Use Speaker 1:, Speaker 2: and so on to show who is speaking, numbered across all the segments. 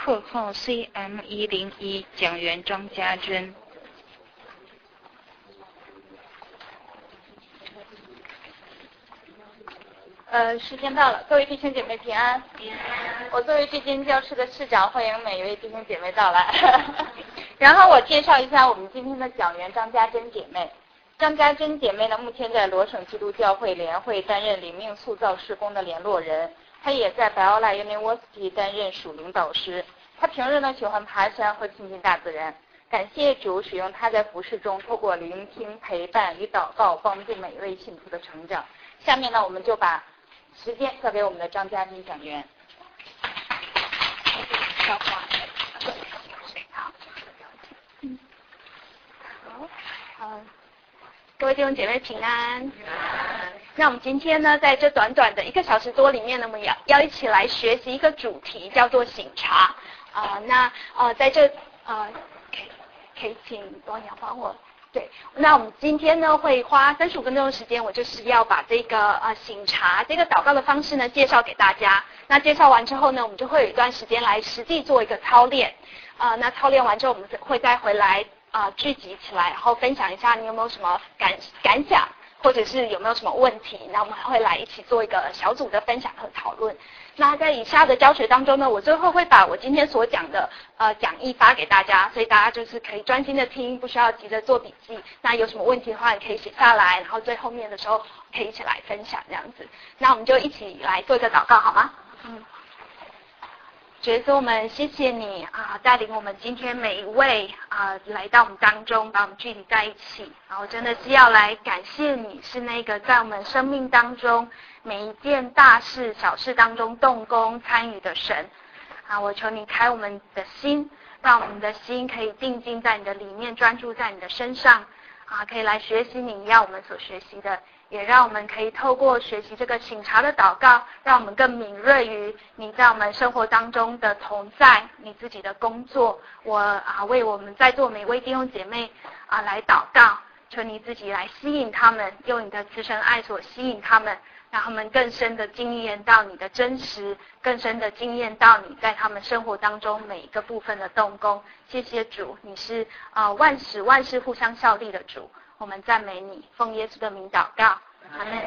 Speaker 1: 客号 CM101，讲员张家珍。
Speaker 2: 时间到了，各位弟兄姐妹平安。我作为这间教室的室长，欢迎每一位弟兄姐妹到来。然后我介绍一下我们今天的讲员张家珍姐妹。张家珍姐妹呢，目前在罗省基督教会联会担任灵命塑造事工的联络人，她也在 Biola University 担任属灵导师。她平日呢喜欢爬山和亲近大自然。感谢主使用她在服事中，透过聆听、陪伴与祷告，帮助每一位信徒的成长。下面呢，我们就把时间交给我们的张家珍讲员。各位弟兄姐妹平安。那我们今天呢，在这短短的1个小时多里面呢，我们要一起来学习一个主题，叫做省察。在这可以请罗阳帮我。对，那我们今天呢会花35分钟的时间，我就是要把这个省察这个祷告的方式呢介绍给大家。那介绍完之后呢，我们就会有一段时间来实际做一个操练。那操练完之后，我们会再回来聚集起来，然后分享一下你有没有什么感想，或者是有没有什么问题。那我们会来一起做一个小组的分享和讨论。那在以下的教学当中呢，我最后会把我今天所讲的讲义发给大家，所以大家就是可以专心的听，不需要急着做笔记。那有什么问题的话，你可以写下来，然后最后面的时候可以一起来分享这样子。那我们就一起来做一个祷告好吗？主耶稣，我们谢谢你带领我们今天每一位来到我们当中，把我们聚集在一起。我真的是要来感谢你，是那个在我们生命当中每一件大事小事当中动工参与的神。我求你开我们的心，让我们的心可以定睛在你的里面，专注在你的身上可以来学习你要我们所学习的，也让我们可以透过学习这个省察的祷告，让我们更敏锐于你在我们生活当中的同在，你自己的工作。我为我们在座每位弟兄姐妹来祷告，求你自己来吸引他们，用你的慈神爱所吸引他们，让他们更深的经验到你的真实，更深的经验到你在他们生活当中每一个部分的动工。谢谢主，你是万使万事互相效力的主，我们赞美你，奉耶稣的名祷告，阿们。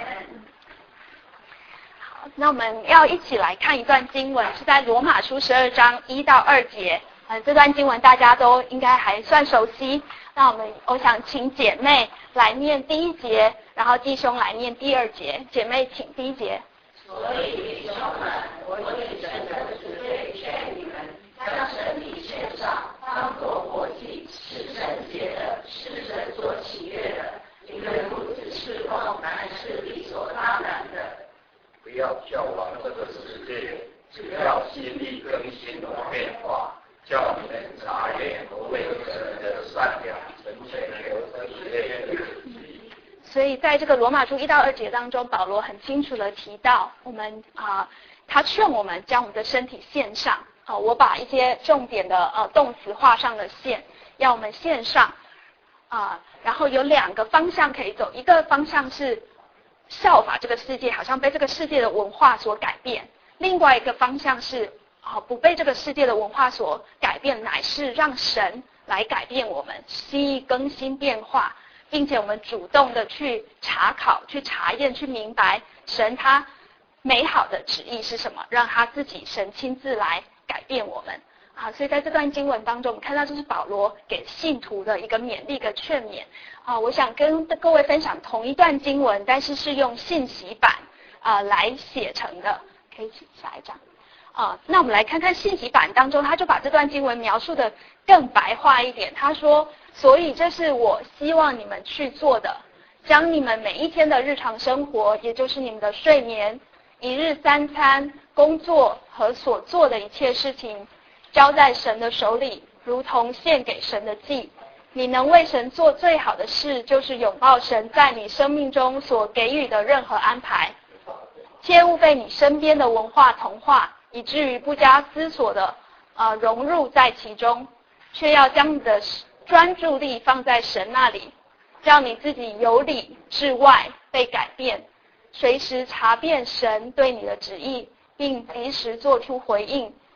Speaker 2: 好，那我们要一起来看一段经文，是在罗马书12章1到2节。这段经文大家都应该还算熟悉。那我想请姐妹来念第1节，然后弟兄来念第2节。姐妹请第1节。
Speaker 3: 所以弟兄们，我以神的慈悲劝你们，将身体献上，当作活祭，是圣洁的，是神所喜悦的。你们如此侍奉，乃是理所当然的。
Speaker 4: 不要效仿这个世界，只要心意更新而变化，叫你们察验何为神的善良、纯全、有恩典的旨意。
Speaker 2: 所以在这个罗马书1到2节当中，保罗很清楚的提到我们他劝我们将我们的身体献上。我把一些重点的动词画上了线，要我们献上然后有2个方向可以走，一个方向是效法这个世界，好像被这个世界的文化所改变；另外一个方向是不被这个世界的文化所改变，乃是让神来改变我们，心意更新变化，并且我们主动的去查考、去查验、去明白神他美好的旨意是什么，让他自己神亲自来改变我们。所以在这段经文当中，我们看到这是保罗给信徒的一个勉励、一个劝勉。我想跟各位分享同一段经文，但是是用信息版来写成的。可以请下一张。那我们来看看信息版当中，他就把这段经文描述的更白话一点。他说：所以这是我希望你们去做的，将你们每一天的日常生活，也就是你们的睡眠、一日3餐、工作和所做的一切事情，交在神的手里，如同献给神的祭。你能为神做最好的事，就是拥抱神在你生命中所给予的任何安排。切勿被你身边的文化同化，以至于不加思索的融入在其中，却要将你的专注力放在神那里，让你自己由里至外被改变，随时查遍神对你的旨意，并及时做出回应，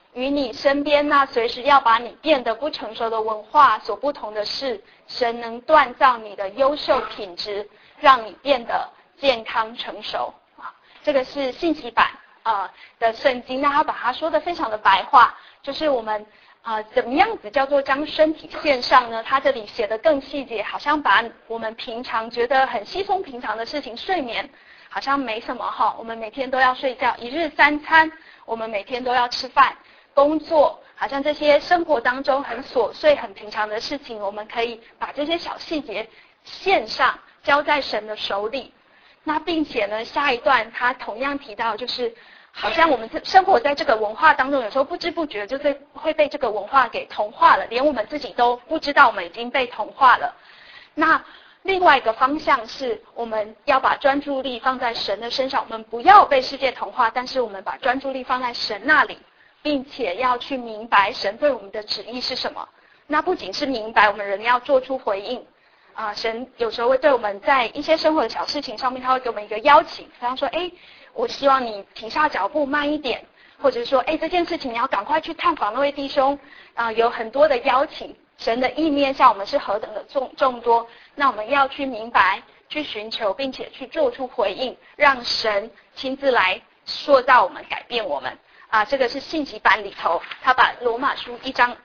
Speaker 2: 与你身边那随时要把你变得不成熟的文化所不同的是，神能锻造你的优秀品质，让你变得健康成熟。这个是信息版的圣经，那他把它说的非常的白话，就是我们怎么样子叫做将身体献上呢？他这里写的更细节，好像把我们平常觉得很稀松平常的事情，睡眠好像没什么哈，我们每天都要睡觉，一日三餐，我们每天都要吃饭，工作，好像这些生活当中很琐碎很平常的事情，我们可以把这些小细节献上，交在神的手里。那并且呢，下一段他同样提到，就是好像我们生活在这个文化当中，有时候不知不觉就会被这个文化给同化了，连我们自己都不知道我们已经被同化了。那另外一个方向是，我们要把专注力放在神的身上，我们不要被世界同化，但是我们把专注力放在神那里，并且要去明白神对我们的旨意是什么。那不仅是明白，我们人要做出回应。神有时候会对我们在一些生活的小事情上面，他会给我们一个邀请，比方说，我希望你停下脚步慢一点，或者是说，这件事情你要赶快去探访那位弟兄，有很多的邀请。神的意念向我们是何等的众多，那我们要去明白，去寻求，并且去做出回应，让神亲自来塑造我们，改变我们。这个是信息版里头，他把罗马书12章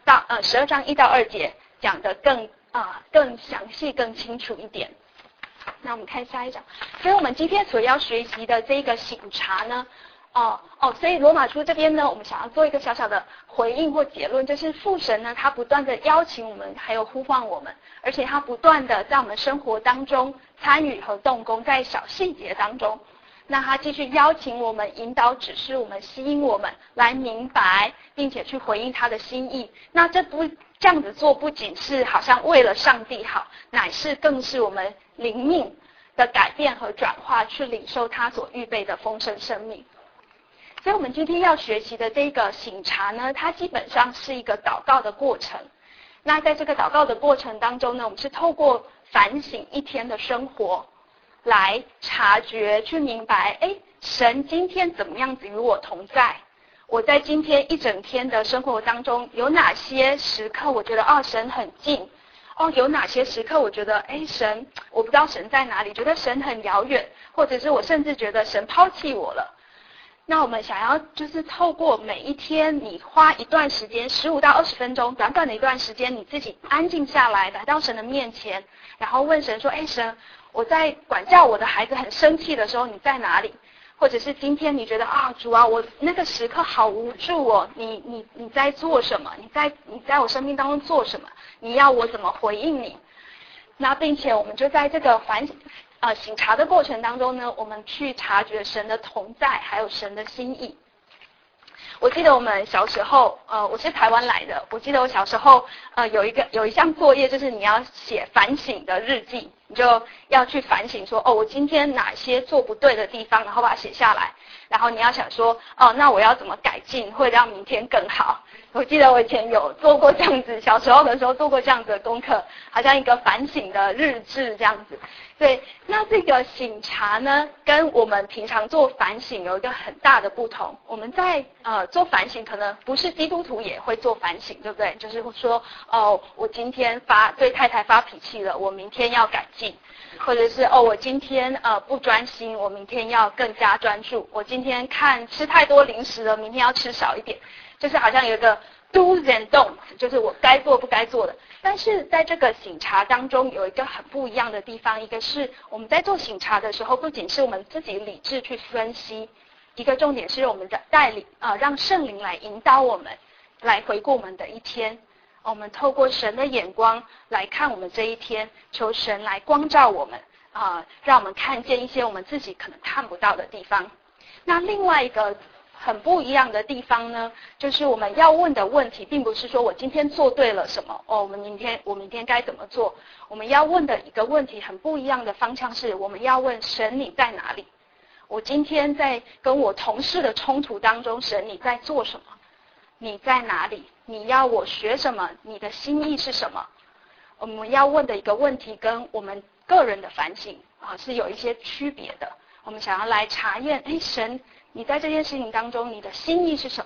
Speaker 2: 1到2节讲得更详细、更清楚一点。那我们看下一章。所以我们今天所要学习的这个省察呢，所以罗马书这边呢，我们想要做一个小小的回应或结论，就是父神呢，他不断的邀请我们，还有呼唤我们，而且他不断的在我们生活当中参与和动工，在小细节当中。那他继续邀请我们，引导指示我们，吸引我们来明白，并且去回应他的心意。那这样子做，不仅是好像为了上帝好，乃是更是我们灵命的改变和转化，去领受他所预备的丰盛生命。所以我们今天要学习的这个省察呢，它基本上是一个祷告的过程。那在这个祷告的过程当中呢，我们是透过反省一天的生活，来察觉，去明白，神今天怎么样子与我同在？我在今天一整天的生活当中，有哪些时刻我觉得神很近？有哪些时刻我觉得神，我不知道神在哪里，觉得神很遥远，或者是我甚至觉得神抛弃我了。那我们想要就是透过每一天，你花一段时间，15到20分钟，短短的一段时间，你自己安静下来，来到神的面前，然后问神说，神，我在管教我的孩子很生气的时候，你在哪里？或者是今天你觉得主啊，我那个时刻好无助哦，你在做什么？你在我生命当中做什么？你要我怎么回应你？那并且我们就在这个省察的过程当中呢，我们去察觉神的同在，还有神的心意。我记得我们小时候，我是台湾来的，我记得我小时候，有一项作业，就是你要写反省的日记，你就要去反省说，我今天哪些做不对的地方，然后把它写下来，然后你要想说，那我要怎么改进，会让明天更好。我记得我以前有做过这样子，小时候的时候做过这样子的功课，好像一个反省的日志这样子。对，那这个省察呢，跟我们平常做反省有一个很大的不同。我们在做反省，可能不是基督徒也会做反省，对不对？就是说，我今天对太太发脾气了，我明天要改进，或者是我今天不专心，我明天要更加专注。我今天吃太多零食了，明天要吃少一点。就是好像有一个 do's and don'ts， 就是我该做不该做的。但是在这个省察当中有一个很不一样的地方，一个是我们在做省察的时候，不仅是我们自己理智去分析，一个重点是我们的带领让圣灵来引导我们，来回顾我们的一天。我们透过神的眼光来看我们这一天，求神来光照我们让我们看见一些我们自己可能看不到的地方。那另外一个很不一样的地方呢，就是我们要问的问题，并不是说我今天做对了什么我明天该怎么做。我们要问的一个问题很不一样的方向是，我们要问神你在哪里？我今天在跟我同事的冲突当中，神你在做什么？你在哪里？你要我学什么？你的心意是什么？我们要问的一个问题跟我们个人的反省是有一些区别的。我们想要来查验，神你在这件事情当中，你的心意是什么？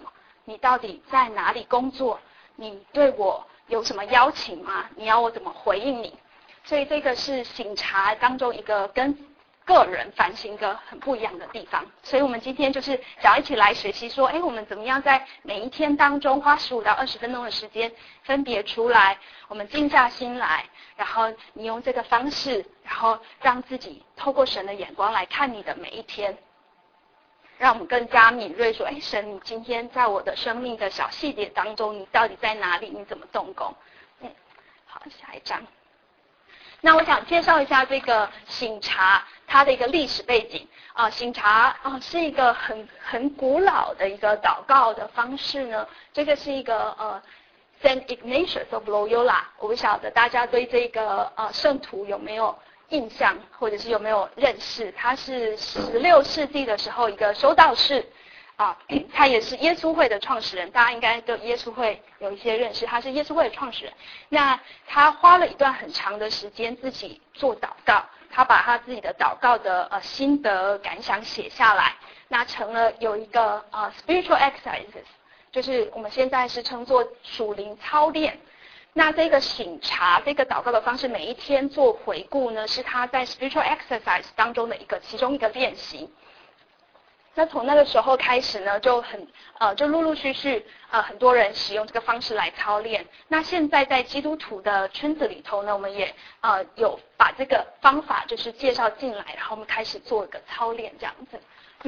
Speaker 2: 你到底在哪里工作？你对我有什么邀请吗？你要我怎么回应你？所以这个是省察当中一个跟个人反省一个很不一样的地方。所以我们今天就是想要一起来学习说，我们怎么样在每一天当中花15到20分钟的时间分别出来，我们静下心来，然后你用这个方式，然后让自己透过神的眼光来看你的每一天，让我们更加敏锐说，神，你今天在我的生命的小细节当中，你到底在哪里？你怎么动工？好，下一章。那我想介绍一下这个省察它的一个历史背景省察是一个很古老的一个祷告的方式呢。这个是一个Saint Ignatius of Loyola， 我不晓得大家对这个圣徒有没有印象，或者是有没有认识？他是16世纪的时候一个修道士他也是耶稣会的创始人，大家应该对耶稣会有一些认识，他是耶稣会的创始人。那他花了一段很长的时间自己做祷告，他把他自己的祷告的心得感想写下来，那成了有一个spiritual exercises， 就是我们现在是称作属灵操练。那这个省察这个祷告的方式，每一天做回顾呢，是他在 spiritual exercise 当中的其中一个练习。那从那个时候开始呢，就陆陆续续很多人使用这个方式来操练。那现在在基督徒的圈子里头呢，我们也有把这个方法就是介绍进来，然后我们开始做一个操练这样子。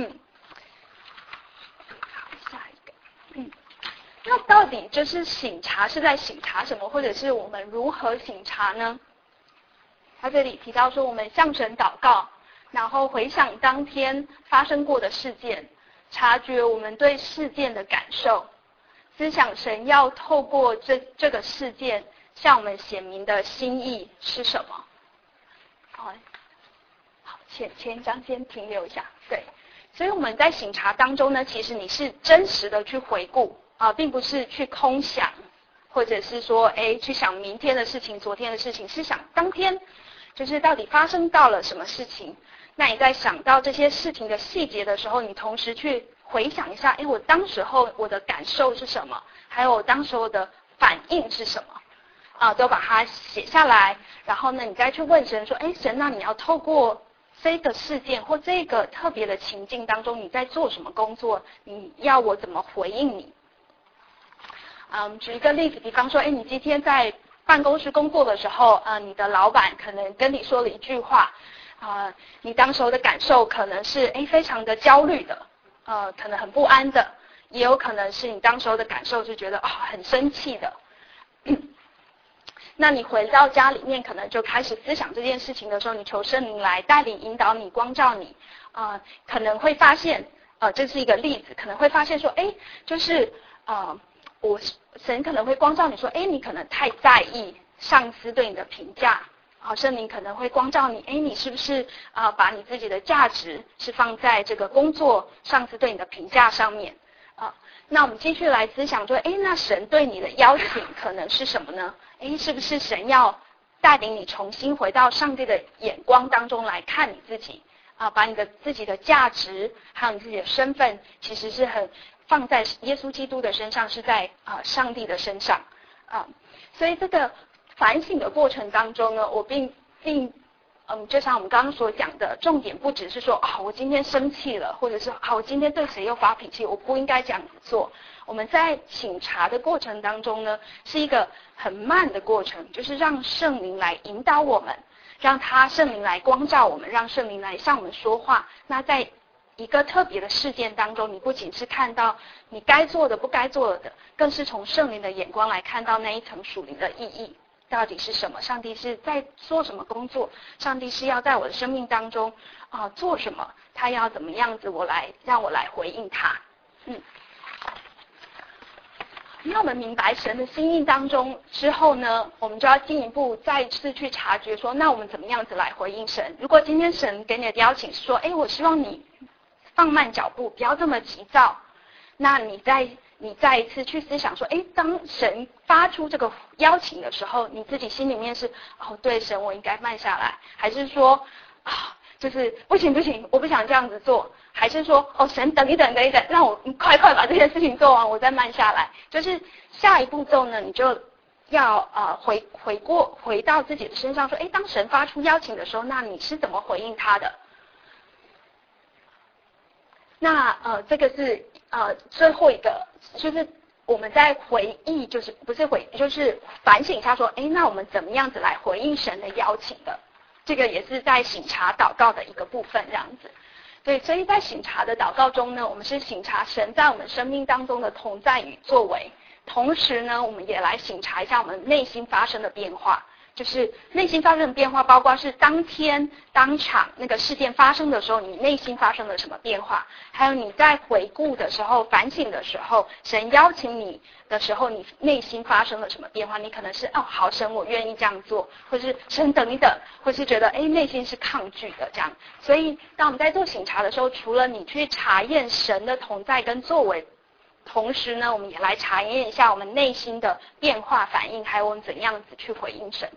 Speaker 2: 好，下一个。那到底就是省察是在省察什么，或者是我们如何省察呢？他这里提到说，我们向神祷告，然后回想当天发生过的事件，察觉我们对事件的感受，思想神要透过这个事件向我们显明的心意是什么。好，前一章先停留一下。对，所以我们在省察当中呢，其实你是真实的去回顾并不是去空想，或者是说去想明天的事情、昨天的事情，是想当天就是到底发生到了什么事情。那你在想到这些事情的细节的时候，你同时去回想一下，我当时候我的感受是什么，还有我当时候的反应是什么都把它写下来。然后呢，你再去问神说，神，那你要透过这个事件或这个特别的情境当中，你在做什么工作？你要我怎么回应你？举一个例子，比方说，你今天在办公室工作的时候，你的老板可能跟你说了一句话，你当时候的感受可能是非常的焦虑的，可能很不安的，也有可能是你当时候的感受是觉得很生气的。那你回到家里面，可能就开始思想这件事情的时候，你求圣灵来带领、引导你、光照你，可能会发现，这是一个例子，可能会发现说，就是神可能会光照你说，你可能太在意上司对你的评价，圣灵可能会光照你，你是不是把你自己的价值是放在这个工作上司对你的评价上面那我们继续来思想说，那神对你的邀请可能是什么呢？是不是神要带领你重新回到上帝的眼光当中来看你自己把你的自己的价值还有你自己的身份，其实是很放在耶稣基督的身上，是在上帝的身上所以这个反省的过程当中呢，我并就像我们刚刚所讲的，重点不只是说我今天生气了，或者是我今天对谁又发脾气，我不应该这样子做。我们在省察的过程当中呢，是一个很慢的过程，就是让圣灵来引导我们，让圣灵来光照我们，让圣灵来向我们说话。那在一个特别的事件当中，你不仅是看到你该做的不该做的，更是从圣灵的眼光来看到那一层属灵的意义到底是什么？上帝是在做什么工作？上帝是要在我的生命当中做什么？他要怎么样子让我来回应他？那我们明白神的心意当中之后呢，我们就要进一步再次去察觉说，那我们怎么样子来回应神？如果今天神给你的邀请是说，我希望你放慢脚步，不要这么急躁，那你再一次去思想说，当神发出这个邀请的时候，你自己心里面是对神我应该慢下来，还是说就是不行，我不想这样子做，还是说神等一等，让我快把这件事情做完，我再慢下来。就是下一步骤呢，你就要回到自己的身上，说，当神发出邀请的时候，那你是怎么回应他的？那这个是最后一个，就是我们在回忆，就是反省一下说，那我们怎么样子来回应神的邀请的？这个也是在省察祷告的一个部分，这样子。对，所以在省察的祷告中呢，我们是省察神在我们生命当中的同在与作为，同时呢，我们也来省察一下我们内心发生的变化。就是内心发生的变化，包括是当天当场那个事件发生的时候，你内心发生了什么变化，还有你在回顾的时候、反省的时候，神邀请你的时候，你内心发生了什么变化？你可能是好，神我愿意这样做，或是神等一等，或是觉得内心是抗拒的这样。所以当我们在做省察的时候，除了你去查验神的同在跟作为，同时呢，我们也来查验一下我们内心的变化反应，还有我们怎样子去回应神。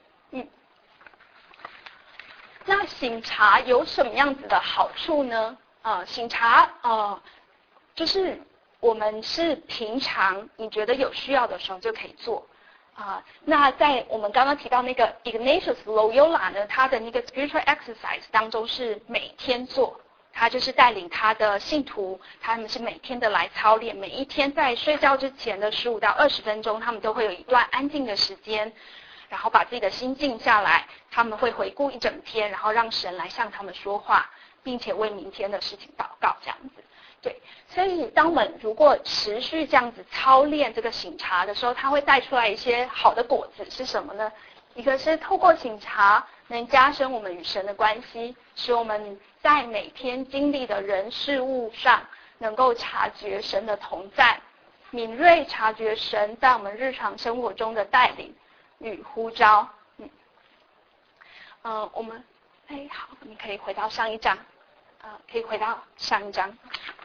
Speaker 2: 那省察有什么样子的好处呢？省察就是我们是平常你觉得有需要的时候就可以做那在我们刚刚提到那个 Ignatius Loyola 呢，他的那个 spiritual exercise 当中是每天做，他就是带领他的信徒，他们是每天的来操练，每一天在睡觉之前的15到20分钟，他们都会有一段安静的时间，然后把自己的心静下来，他们会回顾一整天，然后让神来向他们说话，并且为明天的事情祷告，这样子。对，所以当我们如果持续这样子操练这个省察的时候，它会带出来一些好的果子，是什么呢？一个是透过省察能加深我们与神的关系，使我们在每天经历的人事物上能够察觉神的同在，敏锐察觉神在我们日常生活中的带领与呼召。我们好，你可以回到上一章，可以回到上一章。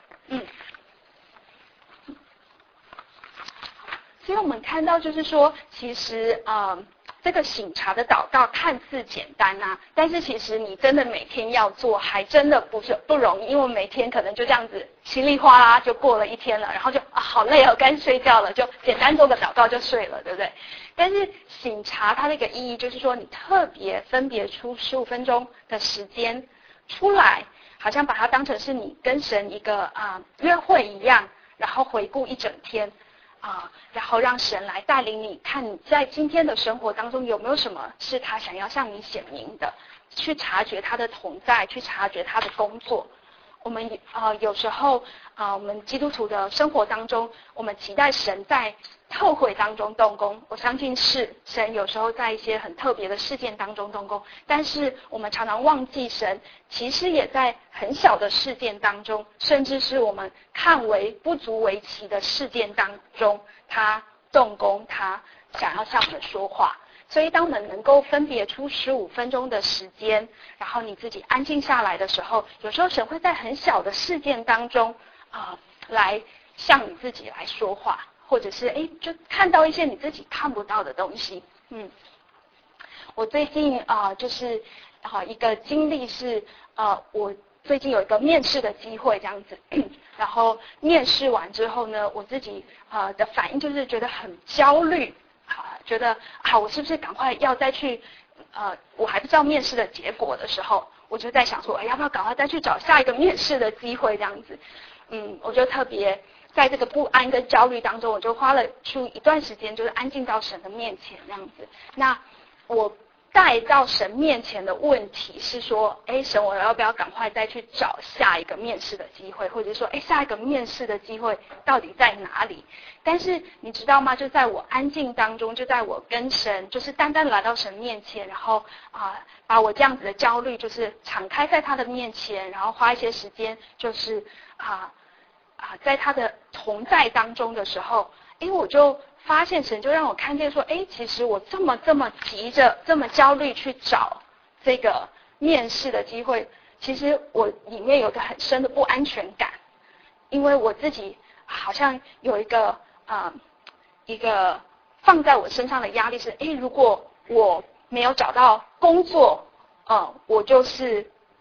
Speaker 2: 所以我们看到就是说，其实这个省察的祷告看似简单但是其实你真的每天要做，还真的不容易，因为每天可能就这样子稀里哗啦就过了一天了，然后就好累该睡觉了，就简单做个祷告就睡了，对不对？但是省察它的一个意义就是说，你特别分别出15分钟的时间出来，好像把它当成是你跟神一个约会一样，然后回顾一整天然后让神来带领你，看你在今天的生活当中有没有什么是他想要向你显明的，去察觉他的同在，去察觉他的工作。我们有时候我们基督徒的生活当中，我们期待神在特会当中动工，我相信是神有时候在一些很特别的事件当中动工，但是我们常常忘记神其实也在很小的事件当中，甚至是我们看为不足为奇的事件当中，他动工，他想要向我们说话。所以当我们能够分别出15分钟的时间，然后你自己安静下来的时候，有时候神会在很小的事件当中来向你自己来说话，或者是就看到一些你自己看不到的东西。我最近就是一个经历是我最近有一个面试的机会这样子，然后面试完之后呢，我自己的反应就是觉得很焦虑，觉得我是不是赶快要再去我还不知道面试的结果的时候，我就在想说要不要赶快再去找下一个面试的机会这样子。我就特别在这个不安跟焦虑当中，我就花了出一段时间，就是安静到神的面前这样子。那我带到神面前的问题是说，神，我要不要赶快再去找下一个面试的机会，或者说下一个面试的机会到底在哪里？但是你知道吗，就在我安静当中，就在我跟神就是单单来到神面前，然后把我这样子的焦虑就是敞开在他的面前，然后花一些时间就是在他的同在当中的时候，我就发现神就让我看见说，其实我这么急着这么焦虑去找这个面试的机会，其实我里面有个很深的不安全感，因为我自己好像有一个放在我身上的压力是，如果我没有找到工作，我就是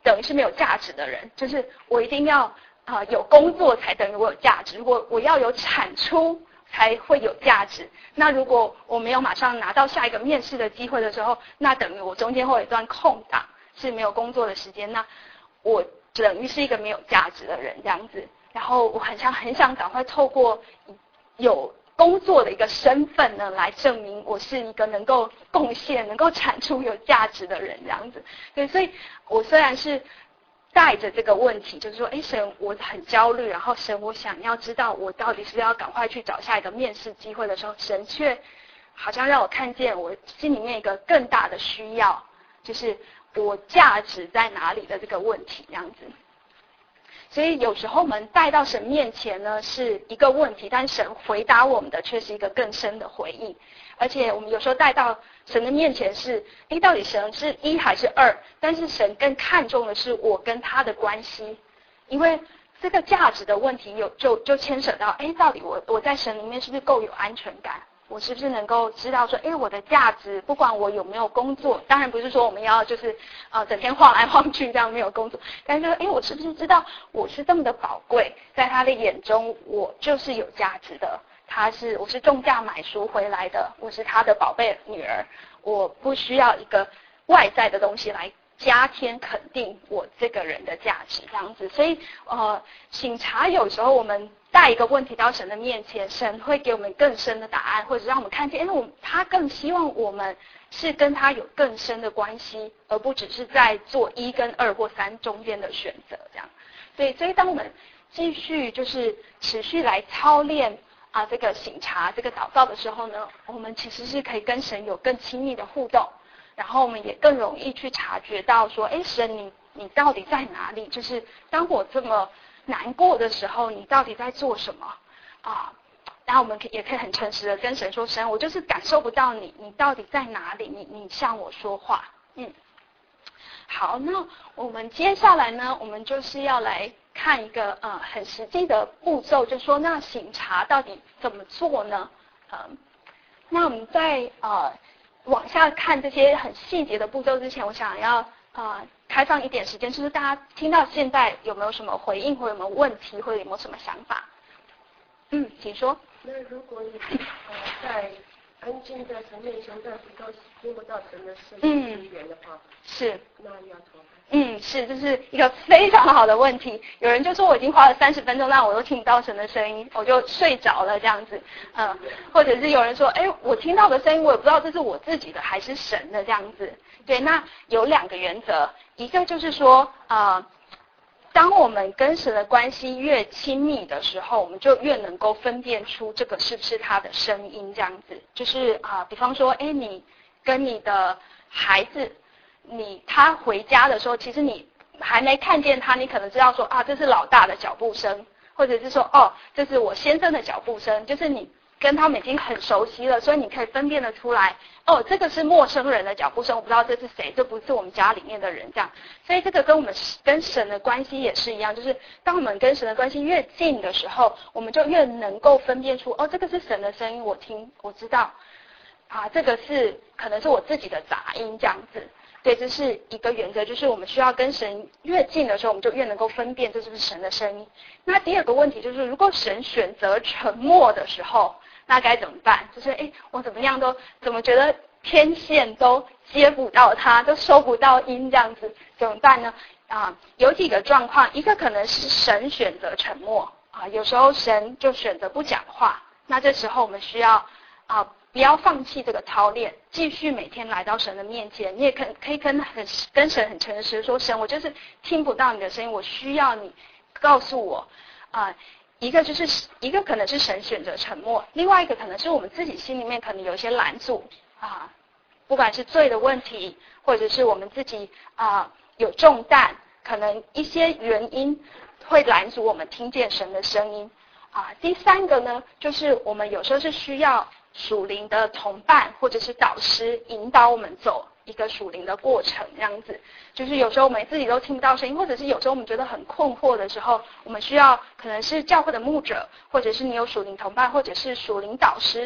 Speaker 2: 等于是没有价值的人，就是我一定要有工作才等于我有价值，如果我要有产出才会有价值。那如果我没有马上拿到下一个面试的机会的时候，那等于我中间会有一段空档是没有工作的时间，那我等于是一个没有价值的人这样子。然后我很想赶快透过有工作的一个身份呢，来证明我是一个能够贡献、能够产出有价值的人这样子。对，所以我虽然是带着这个问题，就是说，神，我很焦虑，然后神，我想要知道我到底是不是要赶快去找下一个面试机会的时候，神却好像让我看见我心里面一个更大的需要，就是我价值在哪里的这个问题这样子。所以有时候我们带到神面前呢是一个问题，但神回答我们的却是一个更深的回应。而且我们有时候带到神的面前是，到底神是1还是2？但是神更看重的是我跟他的关系，因为这个价值的问题就牵扯到，到底我在神里面是不是够有安全感？我是不是能够知道说，我的价值，不管我有没有工作，当然不是说我们要就是整天晃来晃去这样没有工作，但是我是不是知道我是这么的宝贵，在他的眼中我就是有价值的，我是重价买赎回来的，我是他的宝贝女儿，我不需要一个外在的东西来加添肯定我这个人的价值这样子。所以省察有时候我们带一个问题到神的面前，神会给我们更深的答案，或者让我们看见他更希望我们是跟他有更深的关系，而不只是在做1跟2或3中间的选择这样。所以当我们继续就是持续来操练这个省察这个祷告的时候呢，我们其实是可以跟神有更亲密的互动，然后我们也更容易去察觉到说，神你到底在哪里？就是当我这么难过的时候，你到底在做什么然后我们也可以很诚实的跟神说，神，我就是感受不到你到底在哪里？你向我说话。好，那我们接下来呢，我们就是要来看一个很实际的步骤，就说那省察到底怎么做呢？那我们在往下看这些很细节的步骤之前，我想要开放一点时间，就是大家听到现在有没有什么回应，或者有没有问题，或者有没有什么想法？请说。
Speaker 3: 那如果你在安静在神面前，但是都听不到神的声音语言的话，
Speaker 2: 是，
Speaker 3: 那要怎么办？
Speaker 2: 是，这是一个非常好的问题。有人就说我已经花了30分钟，但我都听不到神的声音，我就睡着了这样子。或者是有人说，我听到的声音，我也不知道这是我自己的还是神的这样子。对，那有2个原则，一个就是说，当我们跟神的关系越亲密的时候，我们就越能够分辨出这个是不是他的声音这样子。就是比方说，你跟你的孩子，他回家的时候，其实你还没看见他，你可能知道说这是老大的脚步声，或者是说这是我先生的脚步声，就是你跟他们已经很熟悉了，所以你可以分辨得出来，这个是陌生人的脚步声，我不知道这是谁，这不是我们家里面的人这样。所以这个跟我们跟神的关系也是一样，就是当我们跟神的关系越近的时候，我们就越能够分辨出，这个是神的声音，我知道这个是可能是我自己的杂音这样子。对，这是一个原则，就是我们需要跟神越近的时候，我们就越能够分辨这是不是神的声音。那第2个问题就是，如果神选择沉默的时候，那该怎么办？就是我怎么觉得天线都接不到它，都收不到音这样子，怎么办呢？有几个状况，一个可能是神选择沉默有时候神就选择不讲话，那这时候我们需要不要放弃这个操练，继续每天来到神的面前。你也可以跟神很诚实说，神，我就是听不到你的声音，我需要你告诉我。一个可能是神选择沉默，另外一个可能是我们自己心里面可能有一些拦阻不管是罪的问题，或者是我们自己有重担，可能一些原因会拦阻我们听见神的声音第3个呢，就是我们有时候是需要属灵的同伴或者是导师引导我们走一个属灵的过程这样子。就是有时候我们自己都听不到声音，或者是有时候我们觉得很困惑的时候，我们需要可能是教会的牧者，或者是你有属灵同伴，或者是属灵导师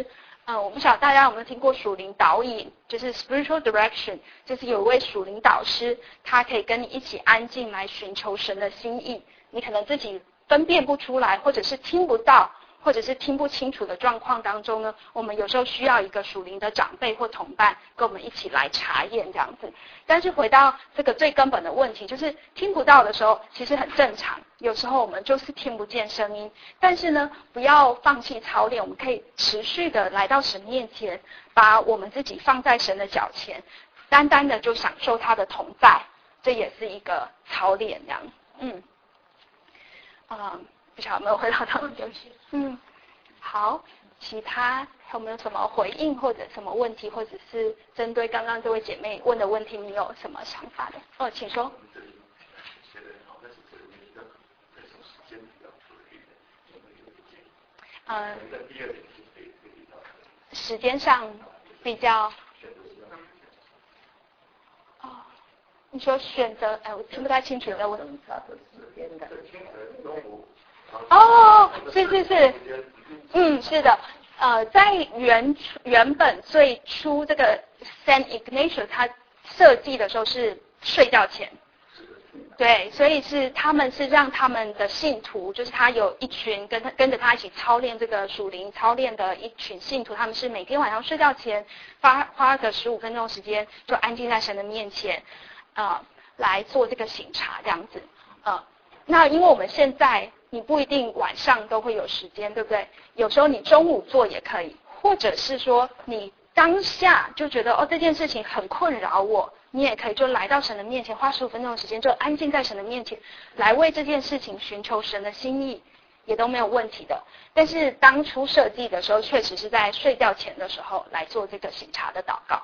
Speaker 2: 我不晓得大家有没有听过属灵导引，就是 spiritual direction， 就是有一位属灵导师，他可以跟你一起安静来寻求神的心意。你可能自己分辨不出来，或者是听不到，或者是听不清楚的状况当中呢，我们有时候需要一个属灵的长辈或同伴跟我们一起来查验这样子。但是回到这个最根本的问题，就是听不到的时候其实很正常，有时候我们就是听不见声音，但是呢不要放弃操练，我们可以持续的来到神面前，把我们自己放在神的脚前，单单的就享受他的同在，这也是一个操练这样。不晓得有没有回答到问题？好，其他有没有什么回应或者什么问题，或者是针对刚刚这位姐妹问的问题，你有什么想法的？请说。时间上比较。你说选择，我听不太清楚的问题。是的，在原本最初这个 Saint Ignatius 他设计的时候是睡觉前，对，所以他们是让他们的信徒，就是他有一群跟着他一起操练这个属灵操练的一群信徒，他们是每天晚上睡觉前花个15分钟时间，就安静在神的面前。来做这个省察这样子，那因为我们现在你不一定晚上都会有时间，对不对？有时候你中午做也可以，或者是说你当下就觉得这件事情很困扰我，你也可以就来到神的面前，花15分钟的时间就安静在神的面前，来为这件事情寻求神的心意，也都没有问题的。但是当初设计的时候，确实是在睡觉前的时候来做这个省察的祷告。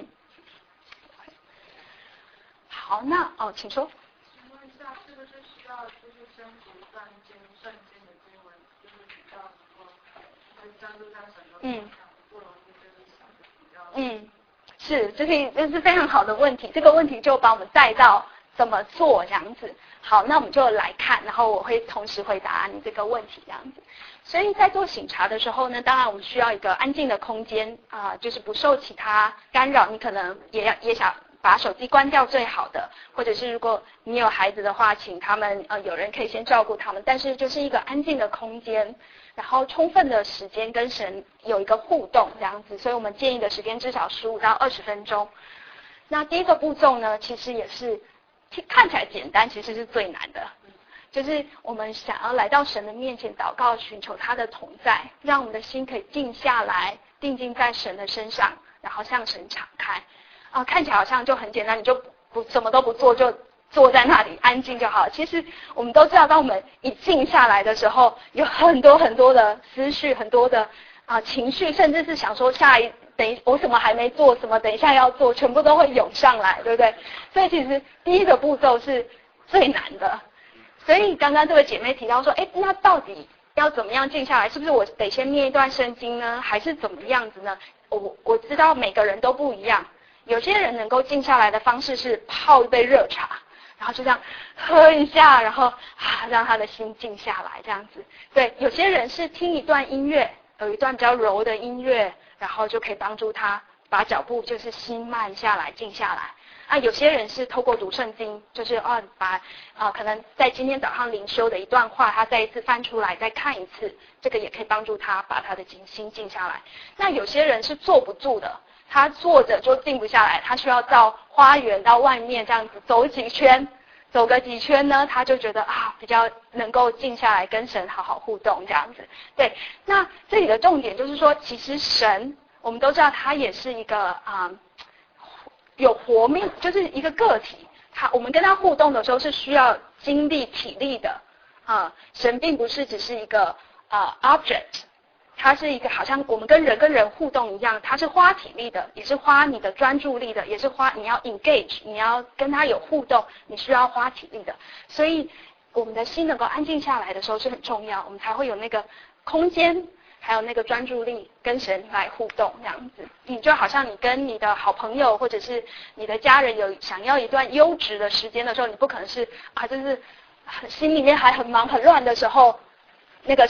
Speaker 2: 好，那请说。
Speaker 5: 请问一下，是不是需要就是先读一段圣经的经文，就是比较能够会专注在神的面上，不容易就是想的比较。
Speaker 2: 是，这是非常好的问题。这个问题就把我们带到怎么做这样子。好，那我们就来看，然后我会同时回答你这个问题这样子。所以在做省察的时候呢，当然我们需要一个安静的空间就是不受其他干扰。你可能也想把手机关掉最好的，或者是如果你有孩子的话，请他们有人可以先照顾他们，但是就是一个安静的空间，然后充分的时间跟神有一个互动这样子。所以我们建议的时间至少15到20分钟。那第一个步骤呢，其实也是看起来简单，其实是最难的，就是我们想要来到神的面前祷告，寻求他的同在，让我们的心可以静下来，定睛在神的身上，然后向神敞开。看起来好像就很简单，你就什么都不做，就坐在那里安静就好。其实我们都知道，当我们一静下来的时候，有很多很多的思绪，很多的情绪，甚至是想说我什么还没做，什么等一下要做，全部都会涌上来，对不对？所以其实第一个步骤是最难的。所以刚刚这位姐妹提到说，那到底要怎么样静下来？是不是我得先念一段圣经呢？还是怎么样子呢？我知道每个人都不一样。有些人能够静下来的方式是泡一杯热茶，然后就这样喝一下，然后让他的心静下来这样子。对，有些人是听一段音乐，有一段比较柔的音乐，然后就可以帮助他把脚步就是心慢下来，静下来。有些人是透过读圣经，就是可能在今天早上灵修的一段话，他再一次翻出来再看一次，这个也可以帮助他把他的心静下来。那有些人是坐不住的。他坐着就静不下来，他需要到花园到外面这样子走个几圈呢，他就觉得比较能够静下来跟神好好互动这样子。对，那这里的重点就是说，其实神我们都知道他也是一个有活命，就是一个个体。我们跟他互动的时候是需要精力体力的神并不是只是一个object。它是一个好像我们跟人互动一样，它是花体力的，也是花你的专注力的，也是花你要 engage， 你要跟他有互动，你需要花体力的。所以我们的心能够安静下来的时候是很重要，我们才会有那个空间，还有那个专注力跟神来互动这样子。你就好像你跟你的好朋友或者是你的家人想要一段优质的时间的时候，你不可能是就是心里面还很忙很乱的时候，那个是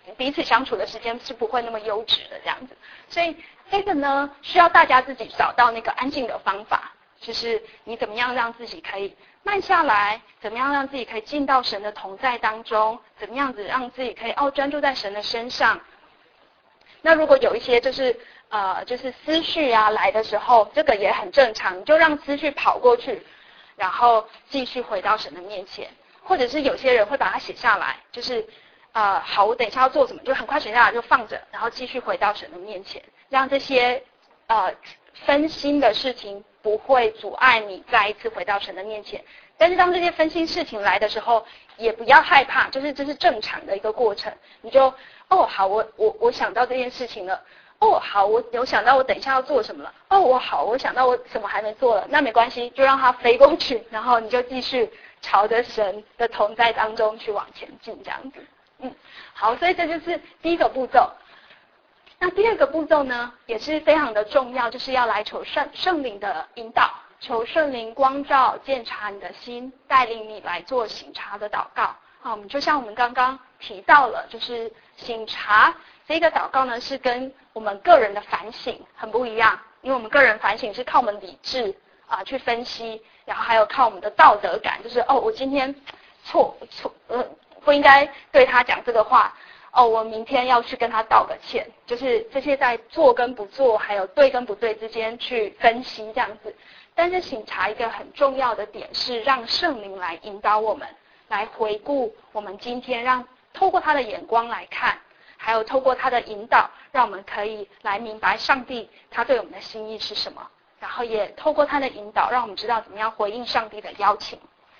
Speaker 2: 彼此相处的时间是不会那么优质的这样子。所以这个呢，需要大家自己找到那个安静的方法，就是你怎么样让自己可以慢下来，怎么样让自己可以进到神的同在当中，怎么样子让自己可以专注在神的身上。那如果有一些就是思绪啊来的时候，这个也很正常，你就让思绪跑过去，然后继续回到神的面前。或者是有些人会把它写下来，就是好，我等一下要做什么，就很快写下来就放着，然后继续回到神的面前，让这些分心的事情不会阻碍你再一次回到神的面前。但是当这些分心事情来的时候，也不要害怕，就是这是正常的一个过程。你就好，我想到这件事情了。好，我有想到我等一下要做什么了。我想到我什么还没做了，那没关系，就让它飞过去，然后你就继续朝着神的同在当中去往前进，这样子。好，所以这就是第一个步骤。那第二个步骤呢，也是非常的重要，就是要来求圣灵的引导，求圣灵光照、鉴察你的心，带领你来做省察的祷告。好，我们就像我们刚刚提到了，就是省察这个祷告呢，是跟我们个人的反省很不一样，因为我们个人反省是靠我们理智去分析，然后还有靠我们的道德感，就是我今天不应该对他讲这个话，我明天要去跟他道个歉，就是这些在做跟不做，还有对跟不对之间去分析这样子。但是省察一个很重要的点是让圣灵来引导我们，来回顾我们今天，透过他的眼光来看，还有透过他的引导，让我们可以来明白上帝他对我们的心意是什么，然后也透过他的引导，让我们知道怎么样回应上帝的邀请。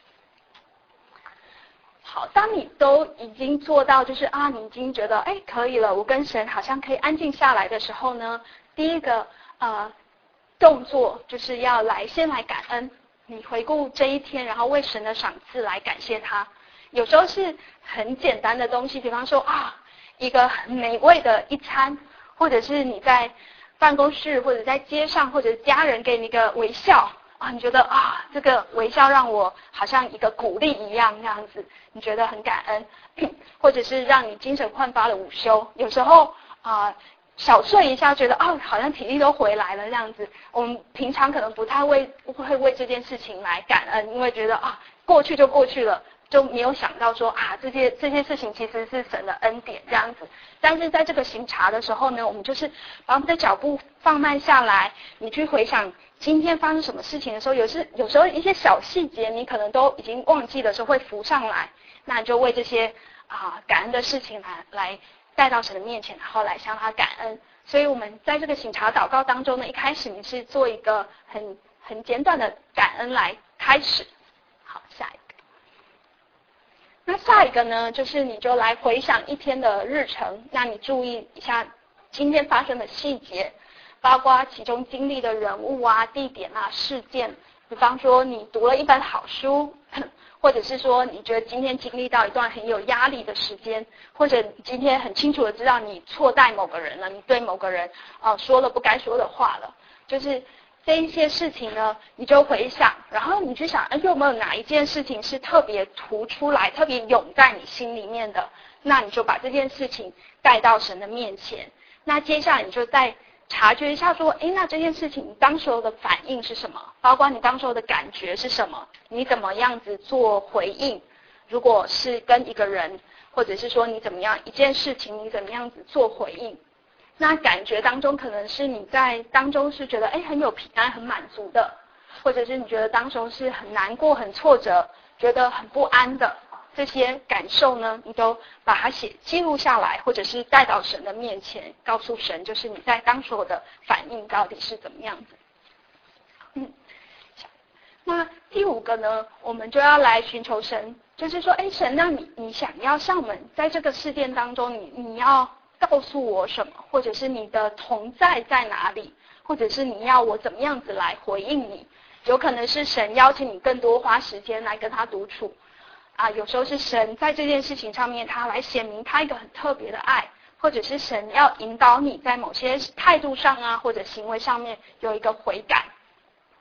Speaker 2: 好，当你都已经做到，就是你已经觉得可以了，我跟神好像可以安静下来的时候呢，第一个动作就是要先来感恩。你回顾这一天，然后为神的赏赐来感谢他。有时候是很简单的东西，比方说一个很美味的一餐，或者是你在办公室或者在街上，或者家人给你一个微笑你觉得这个微笑让我好像一个鼓励一样这样子，你觉得很感恩，或者是让你精神焕发的午休，有时候小睡一下，觉得好像体力都回来了这样子。我们平常可能不太会为这件事情来感恩，因为觉得过去就过去了，就没有想到说这些事情其实是神的恩典这样子。但是在这个省察的时候呢，我们就是把我们的脚步放慢下来，你去回想今天发生什么事情的时候，有时候一些小细节你可能都已经忘记的时候会浮上来，那你就为这些感恩的事情来带到神的面前，然后来向他感恩。所以我们在这个省察祷告当中呢，一开始你是做一个很简短的感恩来开始。好，下一个。那下一个呢，就是你就来回想一天的日程，那你注意一下今天发生的细节，包括其中经历的人物地点事件。比方说你读了一本好书，或者是说你觉得今天经历到一段很有压力的时间，或者你今天很清楚的知道你错待某个人了，你对某个人说了不该说的话了，就是这一些事情呢，你就回想，然后你去想有没有哪一件事情是特别突出来，特别涌在你心里面的，那你就把这件事情带到神的面前。那接下来你就再察觉一下说，那这件事情你当时候的反应是什么？包括你当时候的感觉是什么？你怎么样子做回应？如果是跟一个人，或者是说你怎么样一件事情，你怎么样子做回应？那感觉当中可能是你在当中是觉得很有平安、很满足的，或者是你觉得当中是很难过、很挫折、觉得很不安的。这些感受呢，你都把它记录下来，或者是带到神的面前，告诉神，就是你在当时的反应到底是怎么样子。那第五个呢，我们就要来寻求神，就是说，神，那你想要向我们在这个事件当中，你要告诉我什么，或者是你的同在在哪里，或者是你要我怎么样子来回应你？有可能是神邀请你更多花时间来跟他独处。有时候是神在这件事情上面，他来显明他一个很特别的爱，或者是神要引导你在某些态度上或者行为上面有一个悔改。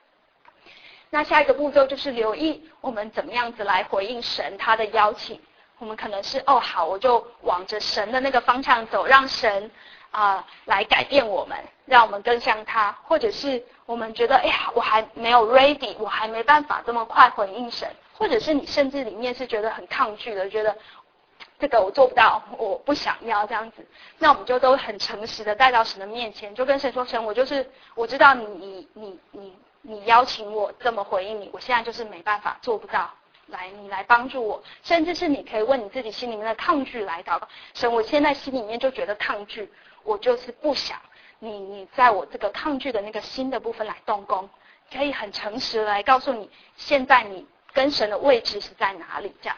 Speaker 2: 那下一个步骤就是留意我们怎么样子来回应神他的邀请。 我们可能是好，我就往着神的那个方向走，让神来改变我们，让我们更像他，或者是我们觉得我还没有 ready， 我还没办法这么快回应神，或者是你甚至里面是觉得很抗拒的，觉得这个我做不到，我不想要这样子，那我们就都很诚实的带到神的面前，就跟神说，神，我知道你邀请我这么回应你，我现在就是没办法，做不到，你来帮助我，甚至是你可以问你自己心里面的抗拒来祷告，神，我现在心里面就觉得抗拒，我就是不想你在我这个抗拒的那个心的部分来动工，可以很诚实的来告诉你，现在你跟神的位置是在哪里，这样。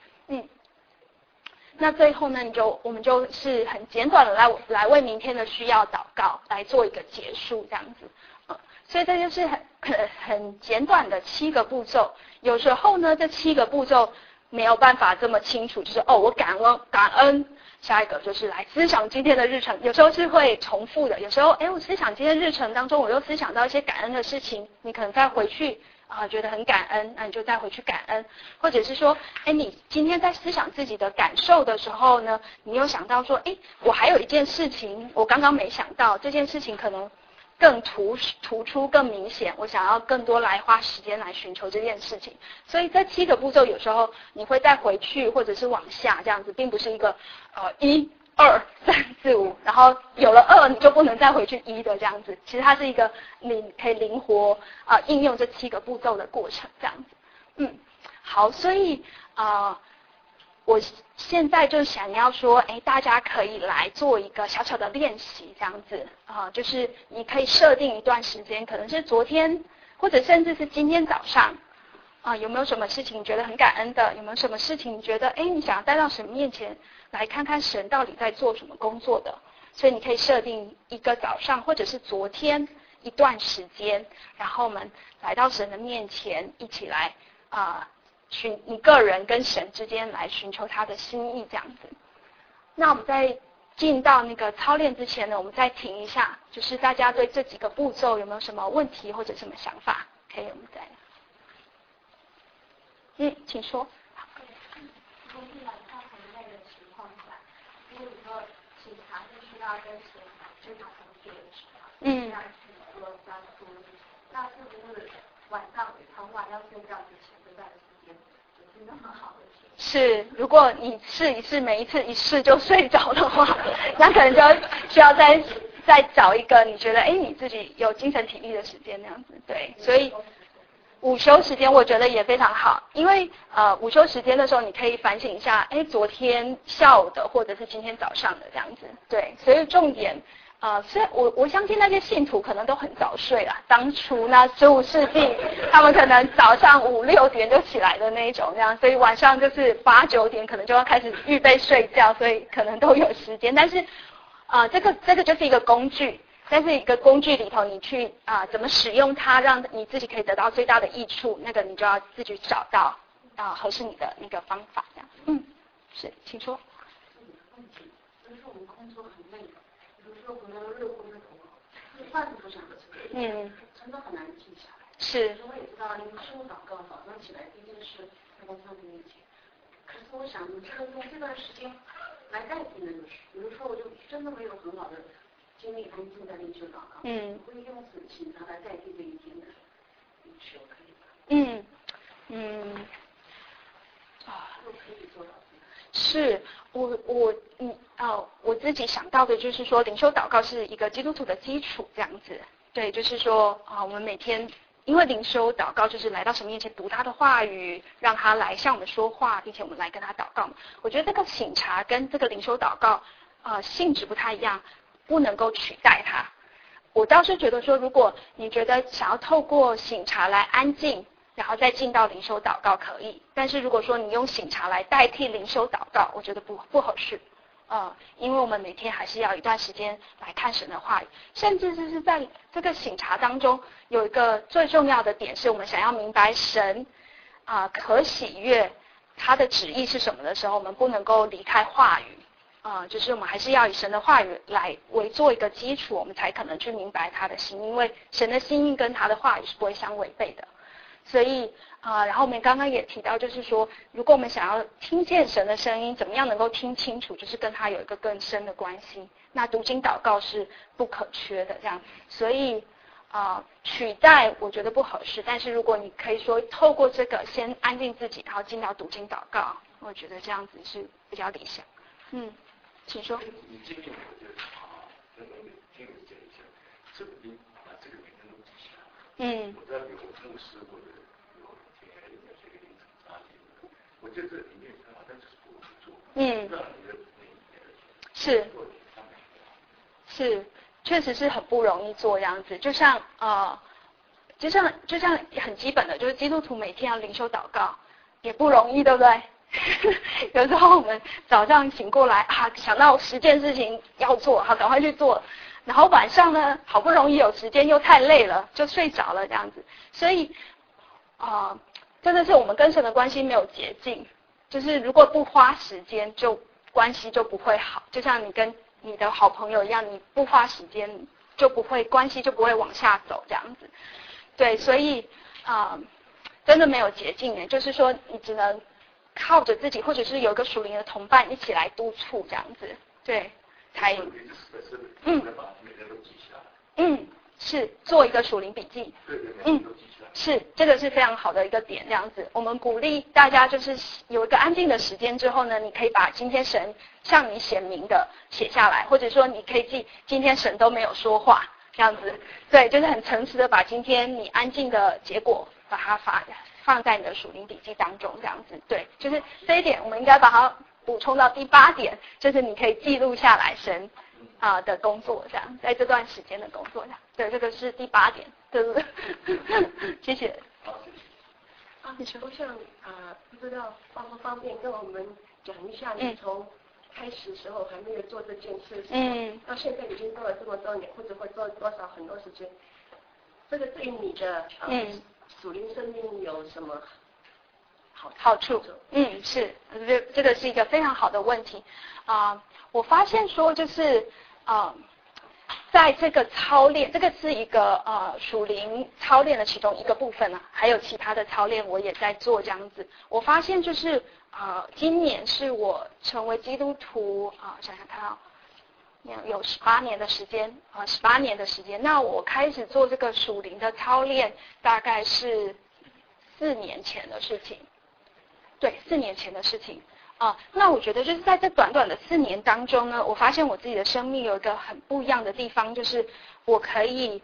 Speaker 2: 那最后呢，我们就是很简短的来为明天的需要祷告，来做一个结束这样子。所以这就是很简短的7个步骤。有时候呢，这7个步骤没有办法这么清楚，就是我感恩，下一个就是来思想今天的日程，有时候是会重复的，有时候我思想今天日程当中，我又思想到一些感恩的事情，你可能再回去觉得很感恩，那你就再回去感恩，或者是说你今天在思想自己的感受的时候呢，你又想到说我还有一件事情我刚刚没想到，这件事情可能更突出更明显，我想要更多来花时间来寻求这件事情。所以这7个步骤有时候你会再回去或者是往下这样子，并不是一个1、2、3、4、5，然后有了2你就不能再回去1的这样子。其实它是一个你可以灵活应用这7个步骤的过程这样子。好，所以我现在就想要说，大家可以来做一个小小的练习，这样子就是你可以设定一段时间，可能是昨天，或者甚至是今天早上，有没有什么事情你觉得很感恩的？有没有什么事情你觉得，你想要带到神面前来看看神到底在做什么工作的？所以你可以设定一个早上，或者是昨天一段时间，然后我们来到神的面前，一起来你个人跟神之间来寻求他的心意这样子。那我们在进到那个操练之前呢，我们再停一下，就是大家对这几个步骤有没有什么问题或者什么想法？可以，我们再请说。
Speaker 3: 如果是晚上很累的情况下，如果说警察是需要跟谁经常同学的时候，要去做专注，那是不是晚上很晚要睡觉之前这段时间也是那么好的事？
Speaker 2: 是，如果你试一试，每一次一试就睡着的话，那可能就需要再找一个你觉得你自己有精神体力的时间那样子。对，所以午休时间我觉得也非常好，因为午休时间的时候你可以反省一下，昨天下午的或者是今天早上的这样子。对，所以重点所以我相信那些信徒可能都很早睡啦，当初那15世纪他们可能早上5、6点就起来的那一种这样，所以晚上就是8、9点可能就要开始预备睡觉，所以可能都有时间。但是这个就是一个工具，但是一个工具里头你去怎么使用它，让你自己可以得到最大的益处，那个你就要自己找到合适你的那个方法这样。是，请说。
Speaker 3: 就是我们工作很累，比如说我们日工的头，吃饭都不想吃，真的很难静下来。
Speaker 2: 是。
Speaker 3: 我也知道灵修祷告早上起来第一件事在上帝面前，可是我想你用这段时间来代替那个事，比如说我就真的没有很好的精力安静在灵修祷告，我会用此情它来代替这一天的灵修，可以吗？我可以做到。
Speaker 2: 是我自己想到的就是说，灵修祷告是一个基督徒的基础，这样子。对，就是说我们每天因为灵修祷告就是来到神面前读他的话语，让他来向我们说话，并且我们来跟他祷告。我觉得这个省察跟这个灵修祷告性质不太一样，不能够取代它。我倒是觉得说，如果你觉得想要透过省察来安静，然后再进到灵修祷告可以，但是如果说你用省察来代替灵修祷告，我觉得不合适。因为我们每天还是要一段时间来看神的话语，甚至是在这个省察当中有一个最重要的点，是我们想要明白神可喜悦他的旨意是什么的时候，我们不能够离开话语。就是我们还是要以神的话语来为做一个基础，我们才可能去明白他的心，因为神的心意跟他的话语是不会相违背的。 所以然后我们刚刚也提到，就是说，如果我们想要听见神的声音，怎么样能够听清楚，就是跟他有一个更深的关系。那读经祷告是不可缺的，这样。所以取代我觉得不合适，但是如果你可以说透过这个先安静自己，然后进到读经祷告，我觉得这样子是比较理想。请说。
Speaker 6: 你今天我就听你讲一下，这个你把这个每天都记下来。我在有牧师或者有天还有这个临场插题，我觉得这里面好像就是不做。让你的
Speaker 2: 是，确实是很不容易做这样子。就像很基本的，就是基督徒每天要灵修祷告，也不容易，对不对？有时候我们早上醒过来想到10件事情要做，好赶快去做，然后晚上呢好不容易有时间又太累了就睡着了这样子。所以真的是我们跟神的关系没有捷径，就是如果不花时间，就关系就不会好。就像你跟你的好朋友一样，你不花时间就不会关系就不会往下走这样子。对，所以真的没有捷径耶，就是说你只能靠着自己，或者是有一个属灵的同伴一起来督促这样子，对，才是做一个属灵笔记，是这个是非常好的一个点，这样子我们鼓励大家就是有一个安静的时间之后呢，你可以把今天神向你显明的写下来，或者说你可以记今天神都没有说话这样子，对，就是很诚实的把今天你安静的结果把它放在你的属灵笔记当中这样子，对，就是这一点我们应该把它补充到第8点，就是你可以记录下来神的工作这样，在这段时间的工作这样，对，这个是第8点，对不对？谢谢。
Speaker 3: 我想不知道方不方便跟我们讲一下，你从开始时候还没有做这件事情，到现在已经做了这么多年，或者会做多少很多时间，这个对你的属灵生命有什么好处？
Speaker 2: 是，这个是一个非常好的问题我发现说就是在这个操练，这个是一个属灵操练的其中一个部分还有其他的操练我也在做这样子。我发现就是今年是我成为基督徒想想看有18年的时间18年的时间。那我开始做这个属灵的操练，大概是4年前的事情。对，4年前的事情那我觉得就是在这短短的4年当中呢，我发现我自己的生命有一个很不一样的地方，就是我可以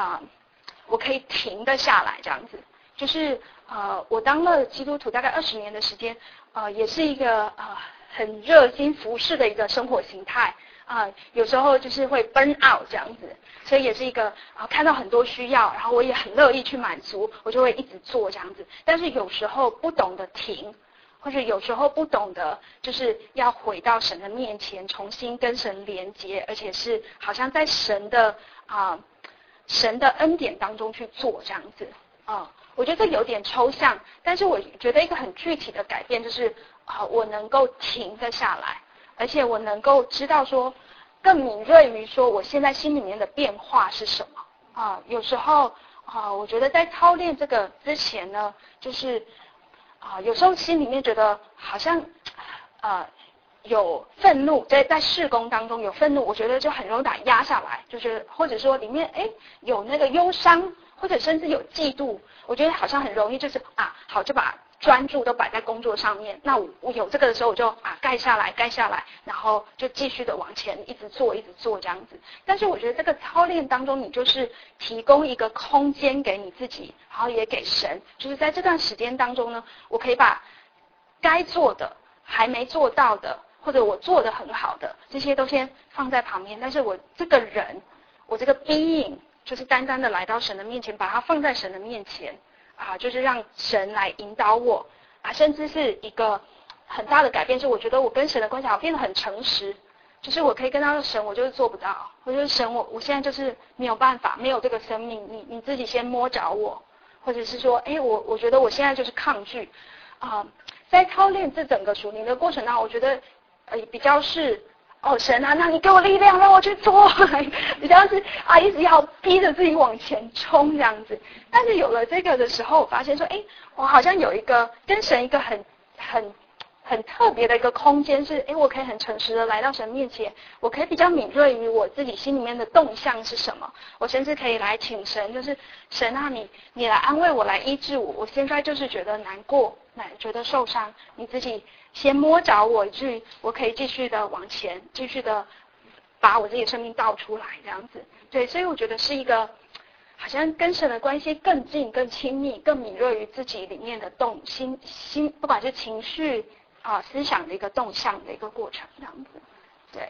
Speaker 2: 停得下来这样子。就是我当了基督徒大概20年的时间，也是一个很热心服侍的一个生活形态有时候就是会 burn out 这样子，所以也是一个看到很多需要，然后我也很乐意去满足，我就会一直做这样子。但是有时候不懂得停，或者有时候不懂得就是要回到神的面前，重新跟神连接，而且是好像在神的恩典当中去做这样子我觉得这有点抽象，但是我觉得一个很具体的改变就是我能够停得下来，而且我能够知道说更敏锐于说我现在心里面的变化是什么有时候我觉得在操练这个之前呢，就是有时候心里面觉得好像有愤怒，在事工当中有愤怒，我觉得就很容易把它压下来，就是或者说里面有那个忧伤，或者甚至有嫉妒，我觉得好像很容易就是好就把专注都摆在工作上面。那我有这个的时候，我就盖下来，然后就继续的往前一直做这样子。但是我觉得这个操练当中，你就是提供一个空间给你自己，然后也给神，就是在这段时间当中呢，我可以把该做的、还没做到的，或者我做的很好的，这些都先放在旁边。但是我这个人，我这个 being， 就是单单的来到神的面前，把它放在神的面前就是让神来引导我甚至是一个很大的改变，是我觉得我跟神的关系好变得很诚实，就是我可以跟他说神，我就是做不到，我就是神，我现在就是没有办法，没有这个生命，你自己先摸着我，或者是说我觉得我现在就是抗拒在操练这整个属灵的过程当中，我觉得比较是哦，神啊，那你给我力量，让我去做，比较是一直要逼着自己往前冲这样子。但是有了这个的时候，我发现说，我好像有一个跟神一个很特别的一个空间，是我可以很诚实的来到神面前，我可以比较敏锐于我自己心里面的动向是什么，我甚至可以来请神，就是神啊，你来安慰我，来医治我，我现在就是觉得难过，觉得受伤，你自己先摸着我，我可以继续的往前，继续的把我自己的生命倒出来这样子。对，所以我觉得是一个好像跟神的关系更近、更亲密、更敏锐于自己里面的心，不管是情绪思想的一个动向的一个过程这样子。对，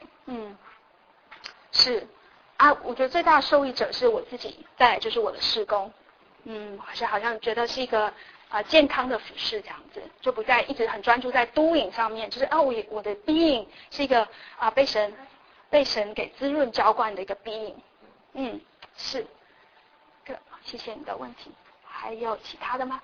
Speaker 2: 是我觉得最大的受益者是我自己，再来就是我的事工，好像觉得是一个健康的服事这样子，就不再一直很专注在 doing 上面，就是我的 being 是一个被神给滋润浇灌的一个 being。是。谢谢你的问题，还有其他的吗？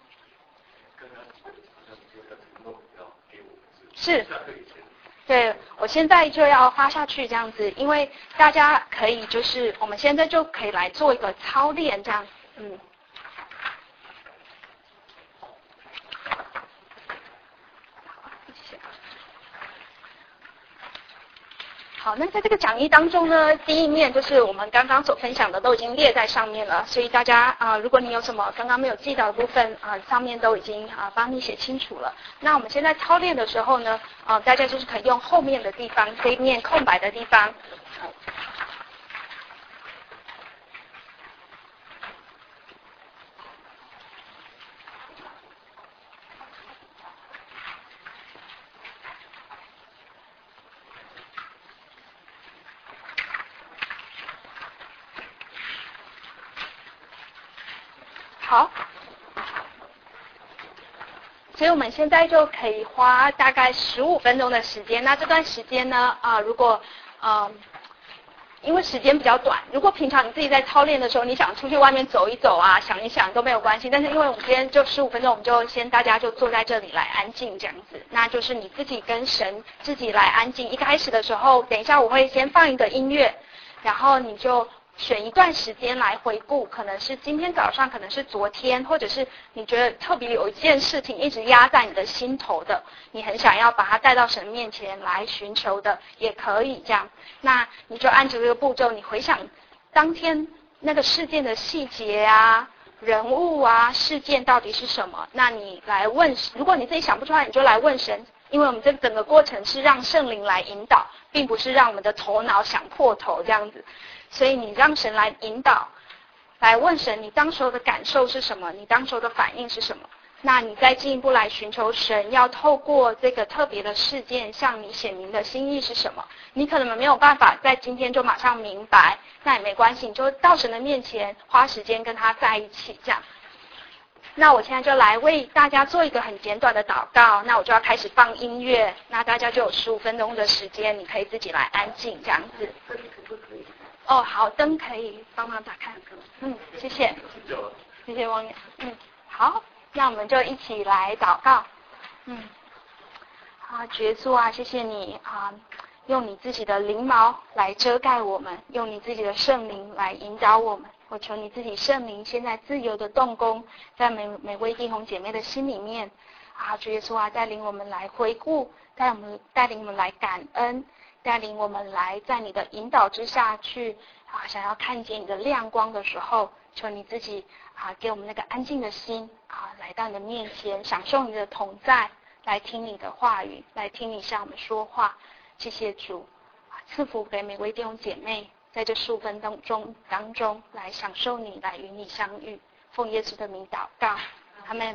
Speaker 2: 是。对，我现在就要发下去这样子，因为大家可以就是我们现在就可以来做一个操练这样。好，那在这个讲义当中呢，第一面就是我们刚刚所分享的都已经列在上面了，所以大家如果你有什么刚刚没有记到的部分上面都已经帮你写清楚了。那我们现在操练的时候呢，大家就是可以用后面的地方，这一面空白的地方。好，所以我们现在就可以花大概15分钟的时间。那这段时间呢，如果因为时间比较短，如果平常你自己在操练的时候，你想出去外面走一走想一想都没有关系。但是因为我们今天就15分钟，我们就先大家就坐在这里来安静这样子。那就是你自己跟神自己来安静。一开始的时候，等一下我会先放一个音乐，然后你就选一段时间来回顾，可能是今天早上，可能是昨天，或者是你觉得特别有一件事情一直压在你的心头的，你很想要把它带到神面前来寻求的，也可以这样。那你就按照这个步骤，你回想当天那个事件的细节人物事件到底是什么，那你来问，如果你自己想不出来，你就来问神，因为我们这整个过程是让圣灵来引导，并不是让我们的头脑想破头这样子。所以你让神来引导，来问神你当时候的感受是什么，你当时候的反应是什么，那你再进一步来寻求神要透过这个特别的事件向你显明的心意是什么。你可能没有办法在今天就马上明白，那也没关系，你就到神的面前花时间跟他在一起这样。那我现在就来为大家做一个很简短的祷告，那我就要开始放音乐，那大家就有15分钟的时间，你可以自己来安静这样子。好，灯可以帮忙打开。谢谢，谢谢汪远。好，那我们就一起来祷告。主耶稣谢谢你用你自己的翎毛来遮盖我们，用你自己的圣灵来引导我们。我求你自己圣灵现在自由的动工在每位弟兄姐妹的心里面主耶稣带领我们来回顾，带领我们来感恩，带领我们来在你的引导之下去想要看见你的亮光的时候，求你自己给我们那个安静的心来到你的面前，享受你的同在，来听你的话语，来听你向我们说话。谢谢主赐福给每位弟兄姐妹，在这15分钟当中来享受你，来与你相遇。奉耶稣的名祷告，阿们。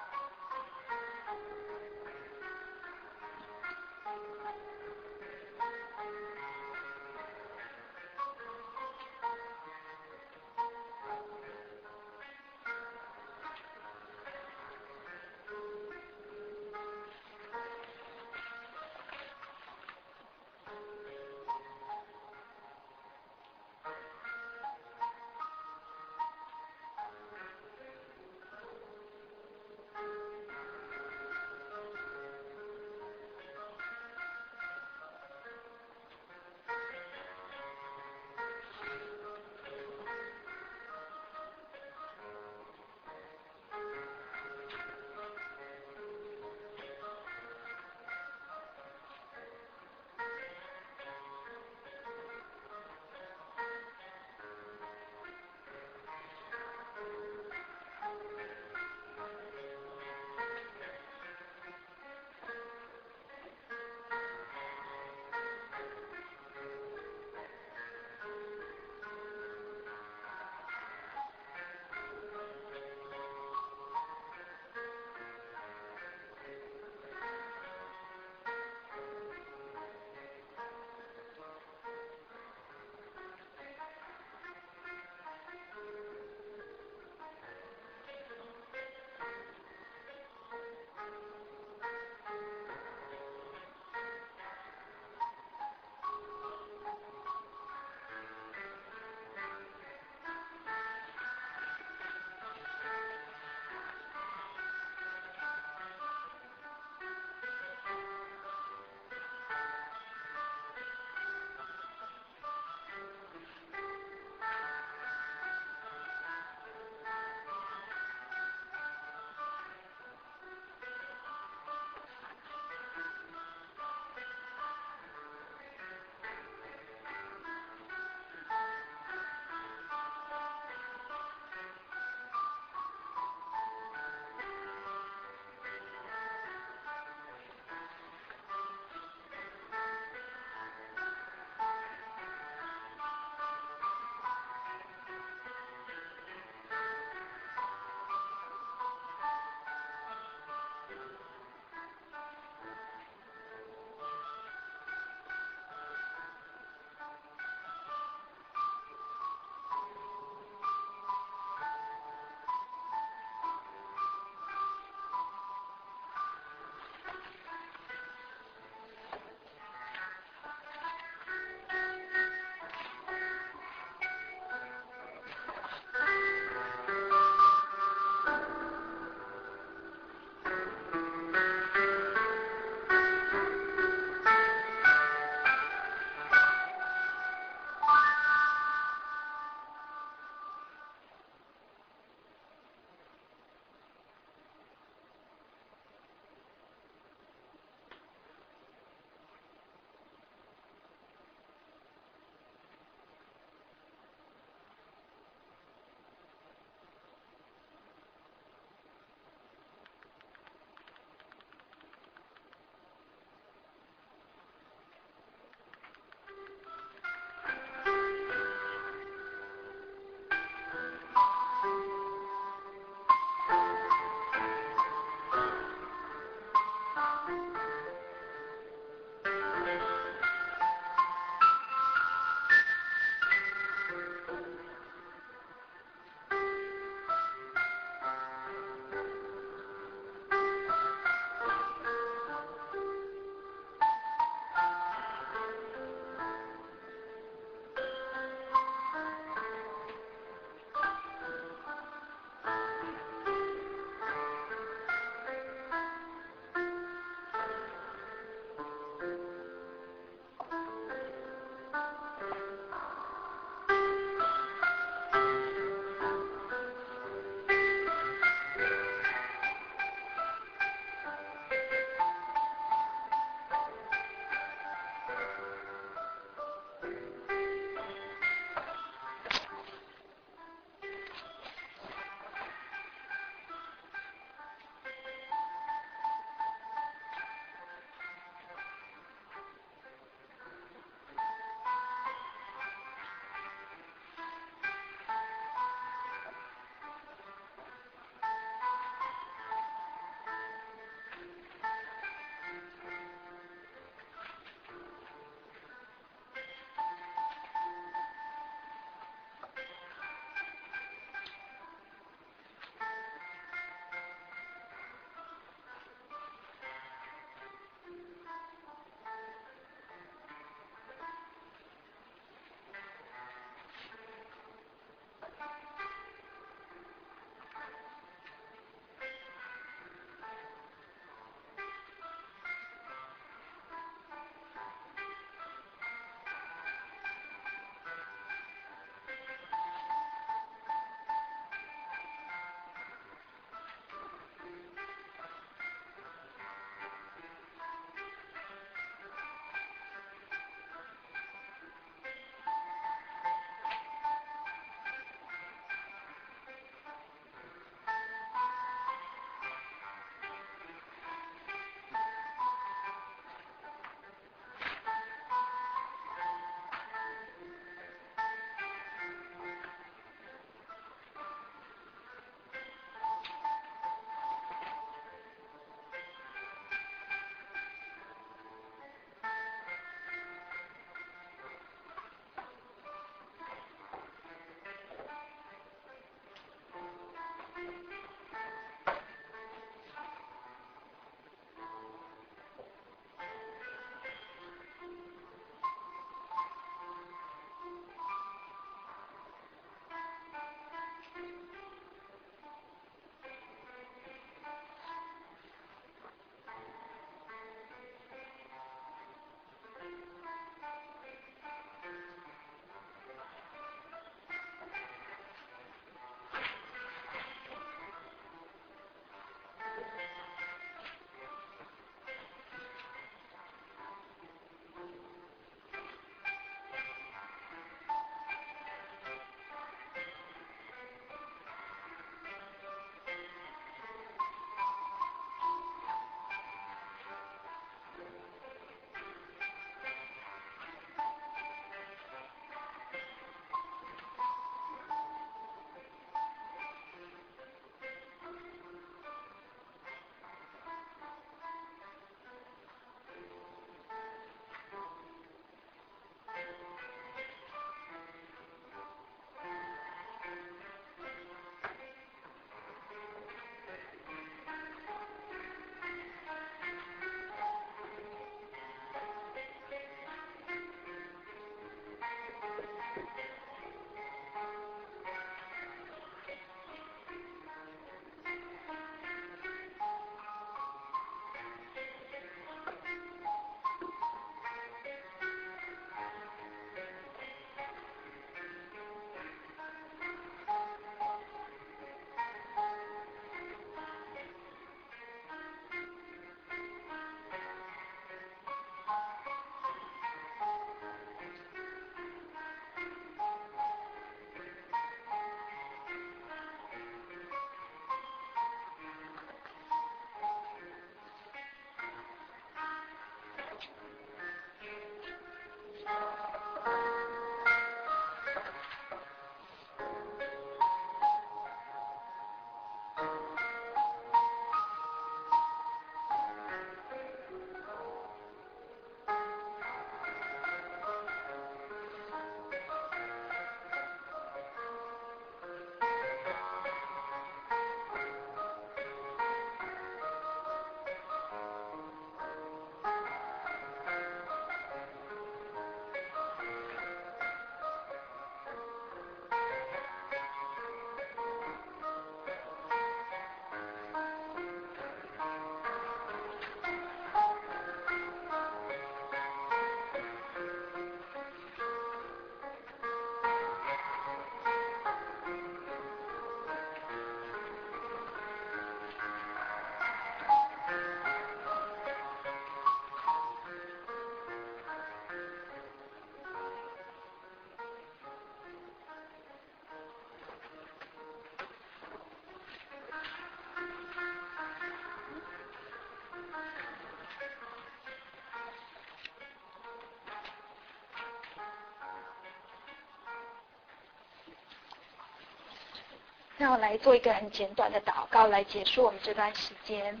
Speaker 2: 让我来做一个很简短的祷告，来结束我们这段时间。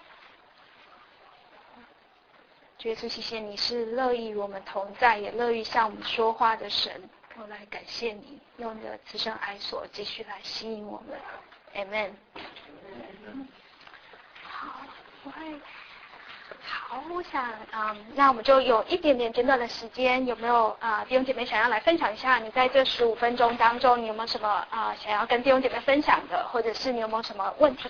Speaker 2: 主耶稣，谢谢你是乐意与我们同在，也乐意向我们说话的神。我来感谢你，用你的慈生爱所继续来吸引我们。Amen。好，我想那我们就有一点点简短的时间，有没有弟兄姐妹想要来分享一下？你在这15分钟当中，你有没有什么想要跟弟兄姐妹分享的，或者是你有没有什么问题？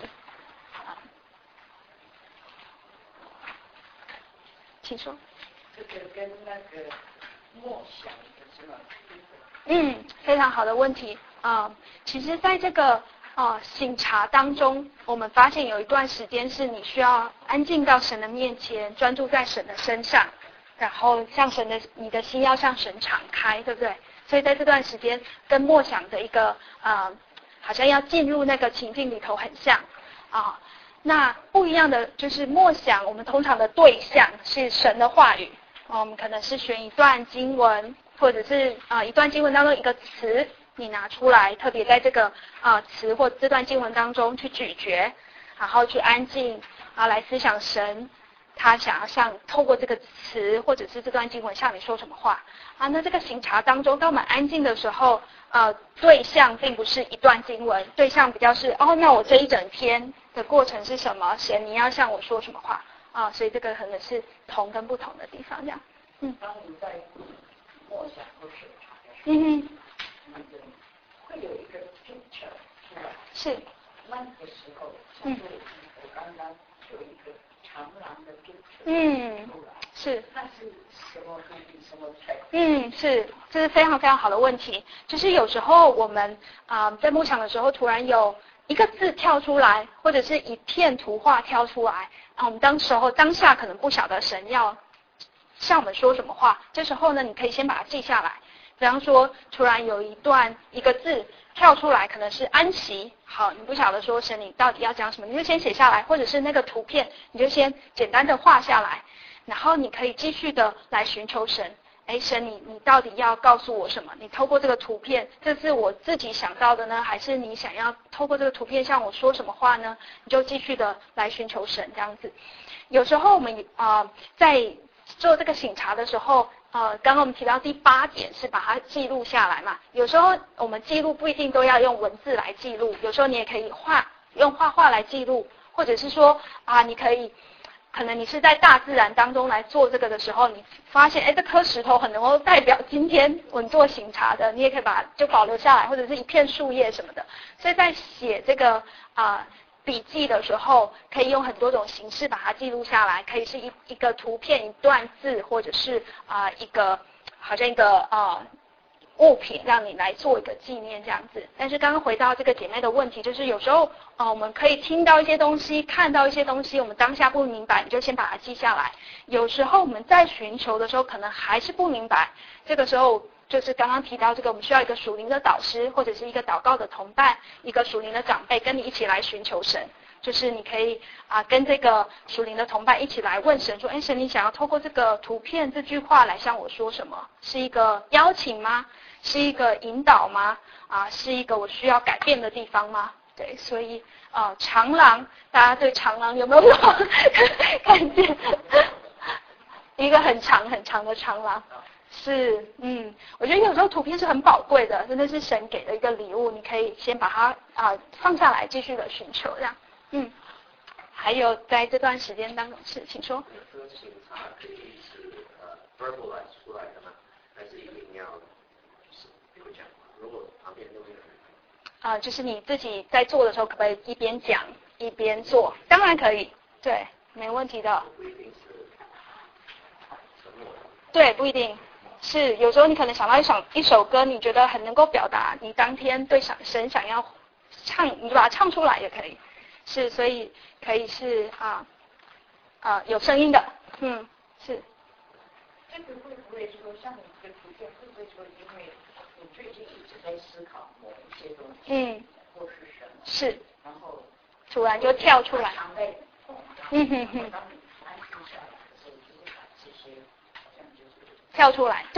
Speaker 2: 请说。
Speaker 3: 这个跟那个默想有什么？
Speaker 2: 非常好的问题其实在这个省察当中，我们发现有一段时间是你需要安静到神的面前，专注在神的身上，然后向你的心要向神敞开，对不对？所以在这段时间跟默想的一个好像要进入那个情境里头很像那不一样的就是默想，我们通常的对象是神的话语我们可能是选一段经文，或者是一段经文当中一个词，你拿出来，特别在这个词或这段经文当中去咀嚼，然后去安静来思想神他想要透过这个词或者是这段经文向你说什么话那这个省察当中，当我们安静的时候对象并不是一段经文，对象比较是那我这一整天的过程是什么？神你要向我说什么话所以这个可能是同跟不同的地方这样
Speaker 3: 当你在默想或审查的时候会有一个 picture 出来
Speaker 2: 是
Speaker 3: 那个时候像是我刚刚有一个长廊的 picture 出来
Speaker 2: 是
Speaker 3: 那是什么什么菜
Speaker 2: 是这是非常非常好的问题，就是有时候我们在默想的时候突然有一个字跳出来，或者是一片图画跳出来我们当下可能不晓得神要向我们说什么话，这时候呢你可以先把它记下来，比方说突然有一个字跳出来，可能是安息，好，你不晓得说神你到底要讲什么，你就先写下来，或者是那个图片你就先简单的画下来，然后你可以继续的来寻求神，神你到底要告诉我什么？你透过这个图片，这是我自己想到的呢，还是你想要透过这个图片向我说什么话呢？你就继续的来寻求神这样子。有时候我们在做这个省察的时候刚刚我们提到第8点是把它记录下来嘛，有时候我们记录不一定都要用文字来记录，有时候你也可以用画画来记录，或者是说你可能你是在大自然当中来做这个的时候，你发现这颗石头很能够代表今天我们做省察的，你也可以就保留下来，或者是一片树叶什么的。所以在写这个笔记的时候，可以用很多种形式把它记录下来，可以是一个图片、一段字，或者是好像一个物品让你来做一个纪念这样子。但是刚刚回到这个姐妹的问题，就是有时候我们可以听到一些东西，看到一些东西，我们当下不明白，你就先把它记下来。有时候我们在寻求的时候，可能还是不明白，这个时候就是刚刚提到这个，我们需要一个属灵的导师，或者是一个祷告的同伴，一个属灵的长辈，跟你一起来寻求神。就是你可以跟这个属灵的同伴一起来问神说，神你想要透过这个图片这句话来向我说什么？是一个邀请吗？是一个引导吗？是一个我需要改变的地方吗？对，所以长廊，大家对长廊有没有看见？一个很长很长的长廊。是，我觉得有时候图片是很宝贵的，真的是神给的一个礼物，你可以先把它放下来，继续的寻求这样。还有在这段时间当中是，请说。
Speaker 6: 这个审查可以是verbalize 出来的吗？还是一定要有讲？如果旁边都没有人
Speaker 2: 就是你自己在做的时候，可不可以一边讲一边做？当然可以，对，没问题的。
Speaker 6: 不一定是沉默的。
Speaker 2: 对，不一定。是，有时候你可能想到一首歌，你觉得很能够表达你当天对神想要唱，你就把它唱出来也可以。是，所以可以是有声音的，是。
Speaker 3: 这个会不会说，像你这个图片，会不会说，因为你最近一直在思考某一些东西，或是什么，是，然后
Speaker 2: 突然就跳出来，
Speaker 3: 当你安静下来的时候，就是把这些好像就是跳
Speaker 2: 出来，对，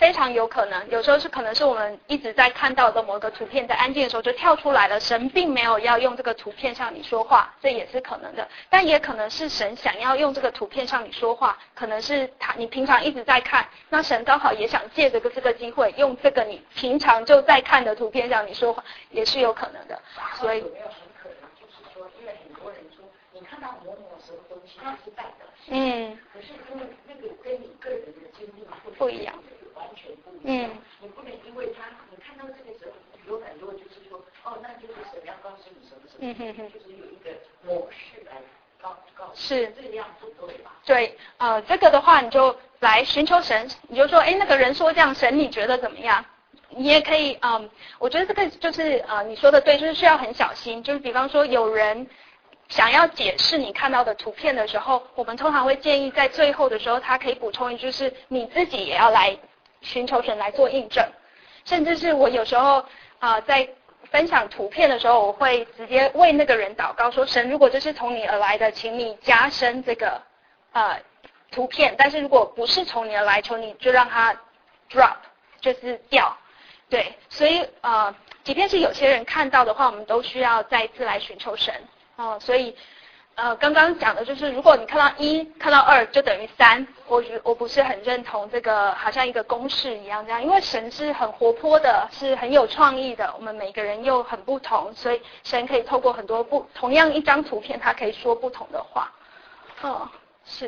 Speaker 2: 非常有可能，有时候可能是我们一直在看到的某个图片，在安静的时候就跳出来了，神并没有要用这个图片向你说话，这也是可能的。但也可能是神想要用这个图片向你说话，可能是你平常一直在看，那神刚好也想借这个机会，用这个你平常就在看的图片向你说话，也是有可能的。所以
Speaker 3: 有没有很可能就是说，因为很多人说你看到某什么东西它是代表神，可是因为那个跟你个人的经历
Speaker 2: 不一样，
Speaker 3: 完全不一样。你不能因为你看到这个时候有很多就是说，那就是神要告诉你什么，就是有一个模式来告诉
Speaker 2: 是
Speaker 3: 这个样子对吧？
Speaker 2: 对，这个的话你就来寻求神，你就说，那个人说这样，神你觉得怎么样？你也可以，我觉得这个就是你说的对，就是需要很小心。就是比方说有人想要解释你看到的图片的时候，我们通常会建议在最后的时候，他可以补充一句，是你自己也要来寻求神来做印证。甚至是我有时候在分享图片的时候，我会直接为那个人祷告说，神，如果这是从你而来的，请你加深这个图片，但是如果不是从你而来，求你就让它 drop， 就是掉。对，所以即便是有些人看到的话，我们都需要再一次来寻求神。所以刚刚讲的就是，如果你看到1看到2就等于3，我不是很认同这个好像一个公式一样这样，因为神是很活泼的，是很有创意的，我们每个人又很不同，所以神可以透过很多同样一张图片，他可以说不同的话。是。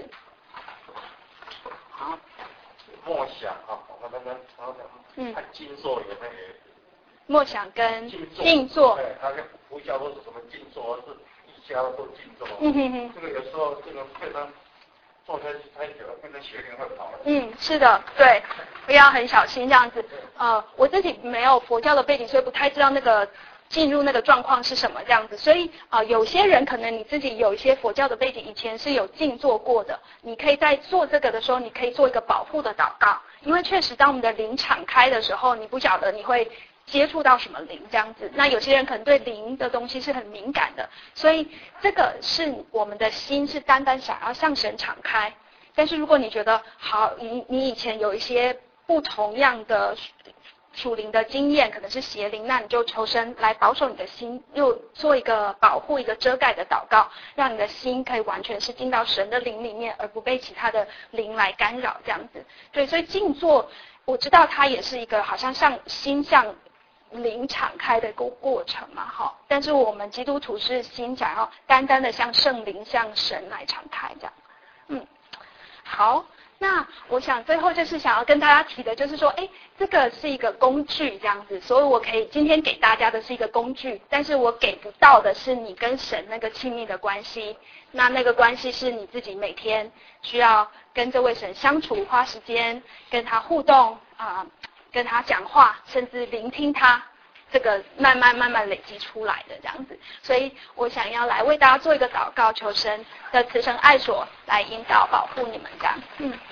Speaker 2: 好。
Speaker 6: 默想我们看静坐有那个
Speaker 2: 默想跟静坐，
Speaker 6: 对，他跟佛教都是什么静坐，是一家都静坐。这个有时候这个非常坐太久了，变成血龄会跑了。
Speaker 2: 是的，对，要很小心这样子。我自己没有佛教的背景，所以不太知道那个进入那个状况是什么这样子。所以有些人可能你自己有一些佛教的背景，以前是有静坐过的，你可以在做这个的时候，你可以做一个保护的祷告，因为确实当我们的灵敞开的时候，你不晓得你会接触到什么灵这样子。那有些人可能对灵的东西是很敏感的，所以这个是我们的心是单单想要向神敞开。但是如果你觉得好，你以前有一些不同样的属灵的经验，可能是邪灵，那你就求神来保守你的心，又做一个保护、一个遮盖的祷告，让你的心可以完全是进到神的灵里面，而不被其他的灵来干扰这样子。对，所以静坐我知道它也是一个好像心向灵敞开的一个过程嘛，但是我们基督徒是心想要单单的向圣灵、向神来敞开这样。好，那我想最后就是想要跟大家提的就是说，这个是一个工具这样子，所以我可以今天给大家的是一个工具，但是我给不到的是你跟神那个亲密的关系。那个关系是你自己每天需要跟这位神相处，花时间跟他互动跟他讲话，甚至聆听他，这个慢慢累积出来的这样子。所以我想要来为大家做一个祷告，求神的慈神爱所来引导保护你们这样。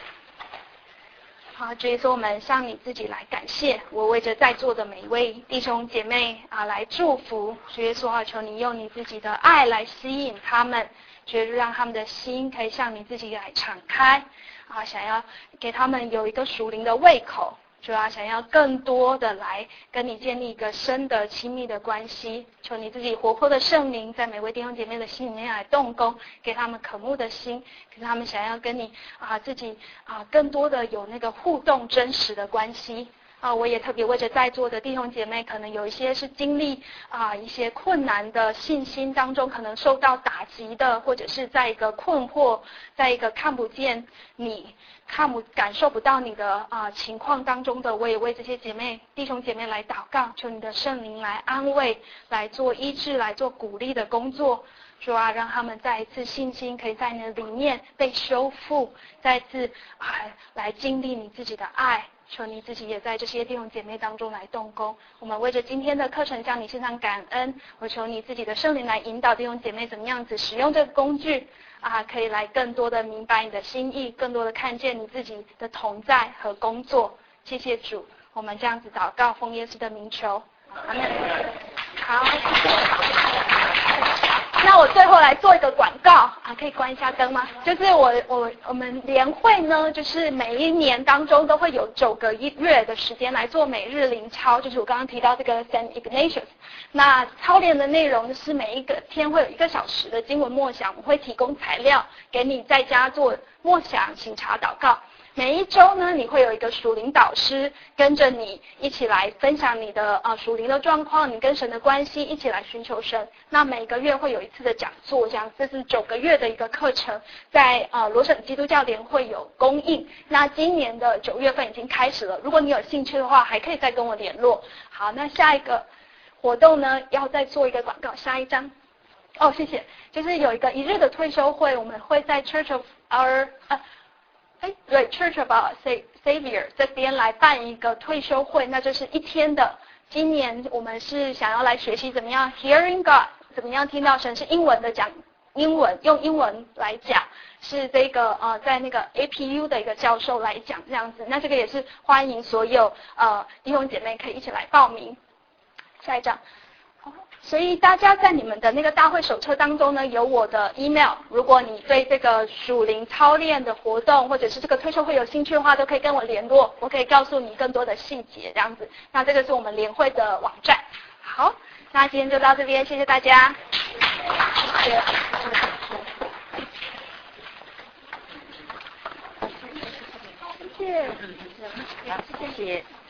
Speaker 2: 好，主耶稣，我们向你自己来感谢，我为着在座的每一位弟兄姐妹来祝福。主耶稣，求你用你自己的爱来吸引他们，觉得让他们的心可以向你自己来敞开想要给他们有一个属灵的胃口，主要想要更多的来跟你建立一个深的亲密的关系。求你自己活泼的圣灵在每位弟兄姐妹的心里面来动工，给他们渴慕的心，给他们想要跟你自己更多的有那个互动真实的关系。我也特别为着在座的弟兄姐妹，可能有一些是经历一些困难的信心当中，可能受到打击的，或者是在一个困惑，在一个看不见你感受不到你的情况当中的，我也为这些弟兄姐妹来祷告，求你的圣灵来安慰，来做医治，来做鼓励的工作。主让他们再一次信心可以在你的里面被修复，再一次来经历你自己的爱。求你自己也在这些弟兄姐妹当中来动工。我们为着今天的课程向你献上感恩，我求你自己的圣灵来引导弟兄姐妹怎么样子使用这个工具可以来更多的明白你的心意，更多的看见你自己的同在和工作。谢谢主，我们这样子祷告，奉耶稣的名求，阿们。好。 那我最后来做一个广告啊，可以关一下灯吗？就是我们联会呢，就是每一年当中都会有9个月的时间来做每日灵操，就是我刚刚提到这个 Saint Ignatius。那操练的内容是每一个天会有1个小时的经文默想，我们会提供材料给你在家做默想、省察、祷告。每一周呢，你会有一个属灵导师跟着你一起来分享你的属灵的状况，你跟神的关系，一起来寻求神。那每个月会有1次的讲座，这样这是9个月的一个课程，在罗省基督教联会有供应。那今年的9月份已经开始了，如果你有兴趣的话，还可以再跟我联络。好，那下一个活动呢，要再做一个广告，下一张。哦，谢谢。就是有一个1日的退休会，我们会在 Church of Our Church of Our Savior 这边来办一个退休会，那就是1天的。今年我们是想要来学习怎么样 Hearing God， 怎么样听到神，是英文的讲英文，用英文来讲，是这个在那个 APU 的一个教授来讲这样子。那这个也是欢迎所有弟兄姐妹可以一起来报名。下一张。所以大家在你们的那个大会手册当中呢，有我的 email， 如果你对这个属灵操练的活动或者是这个退休会有兴趣的话，都可以跟我联络，我可以告诉你更多的细节这样子。那这个是我们联会的网站。好，那今天就到这边，谢谢大家。谢谢。
Speaker 1: 谢谢。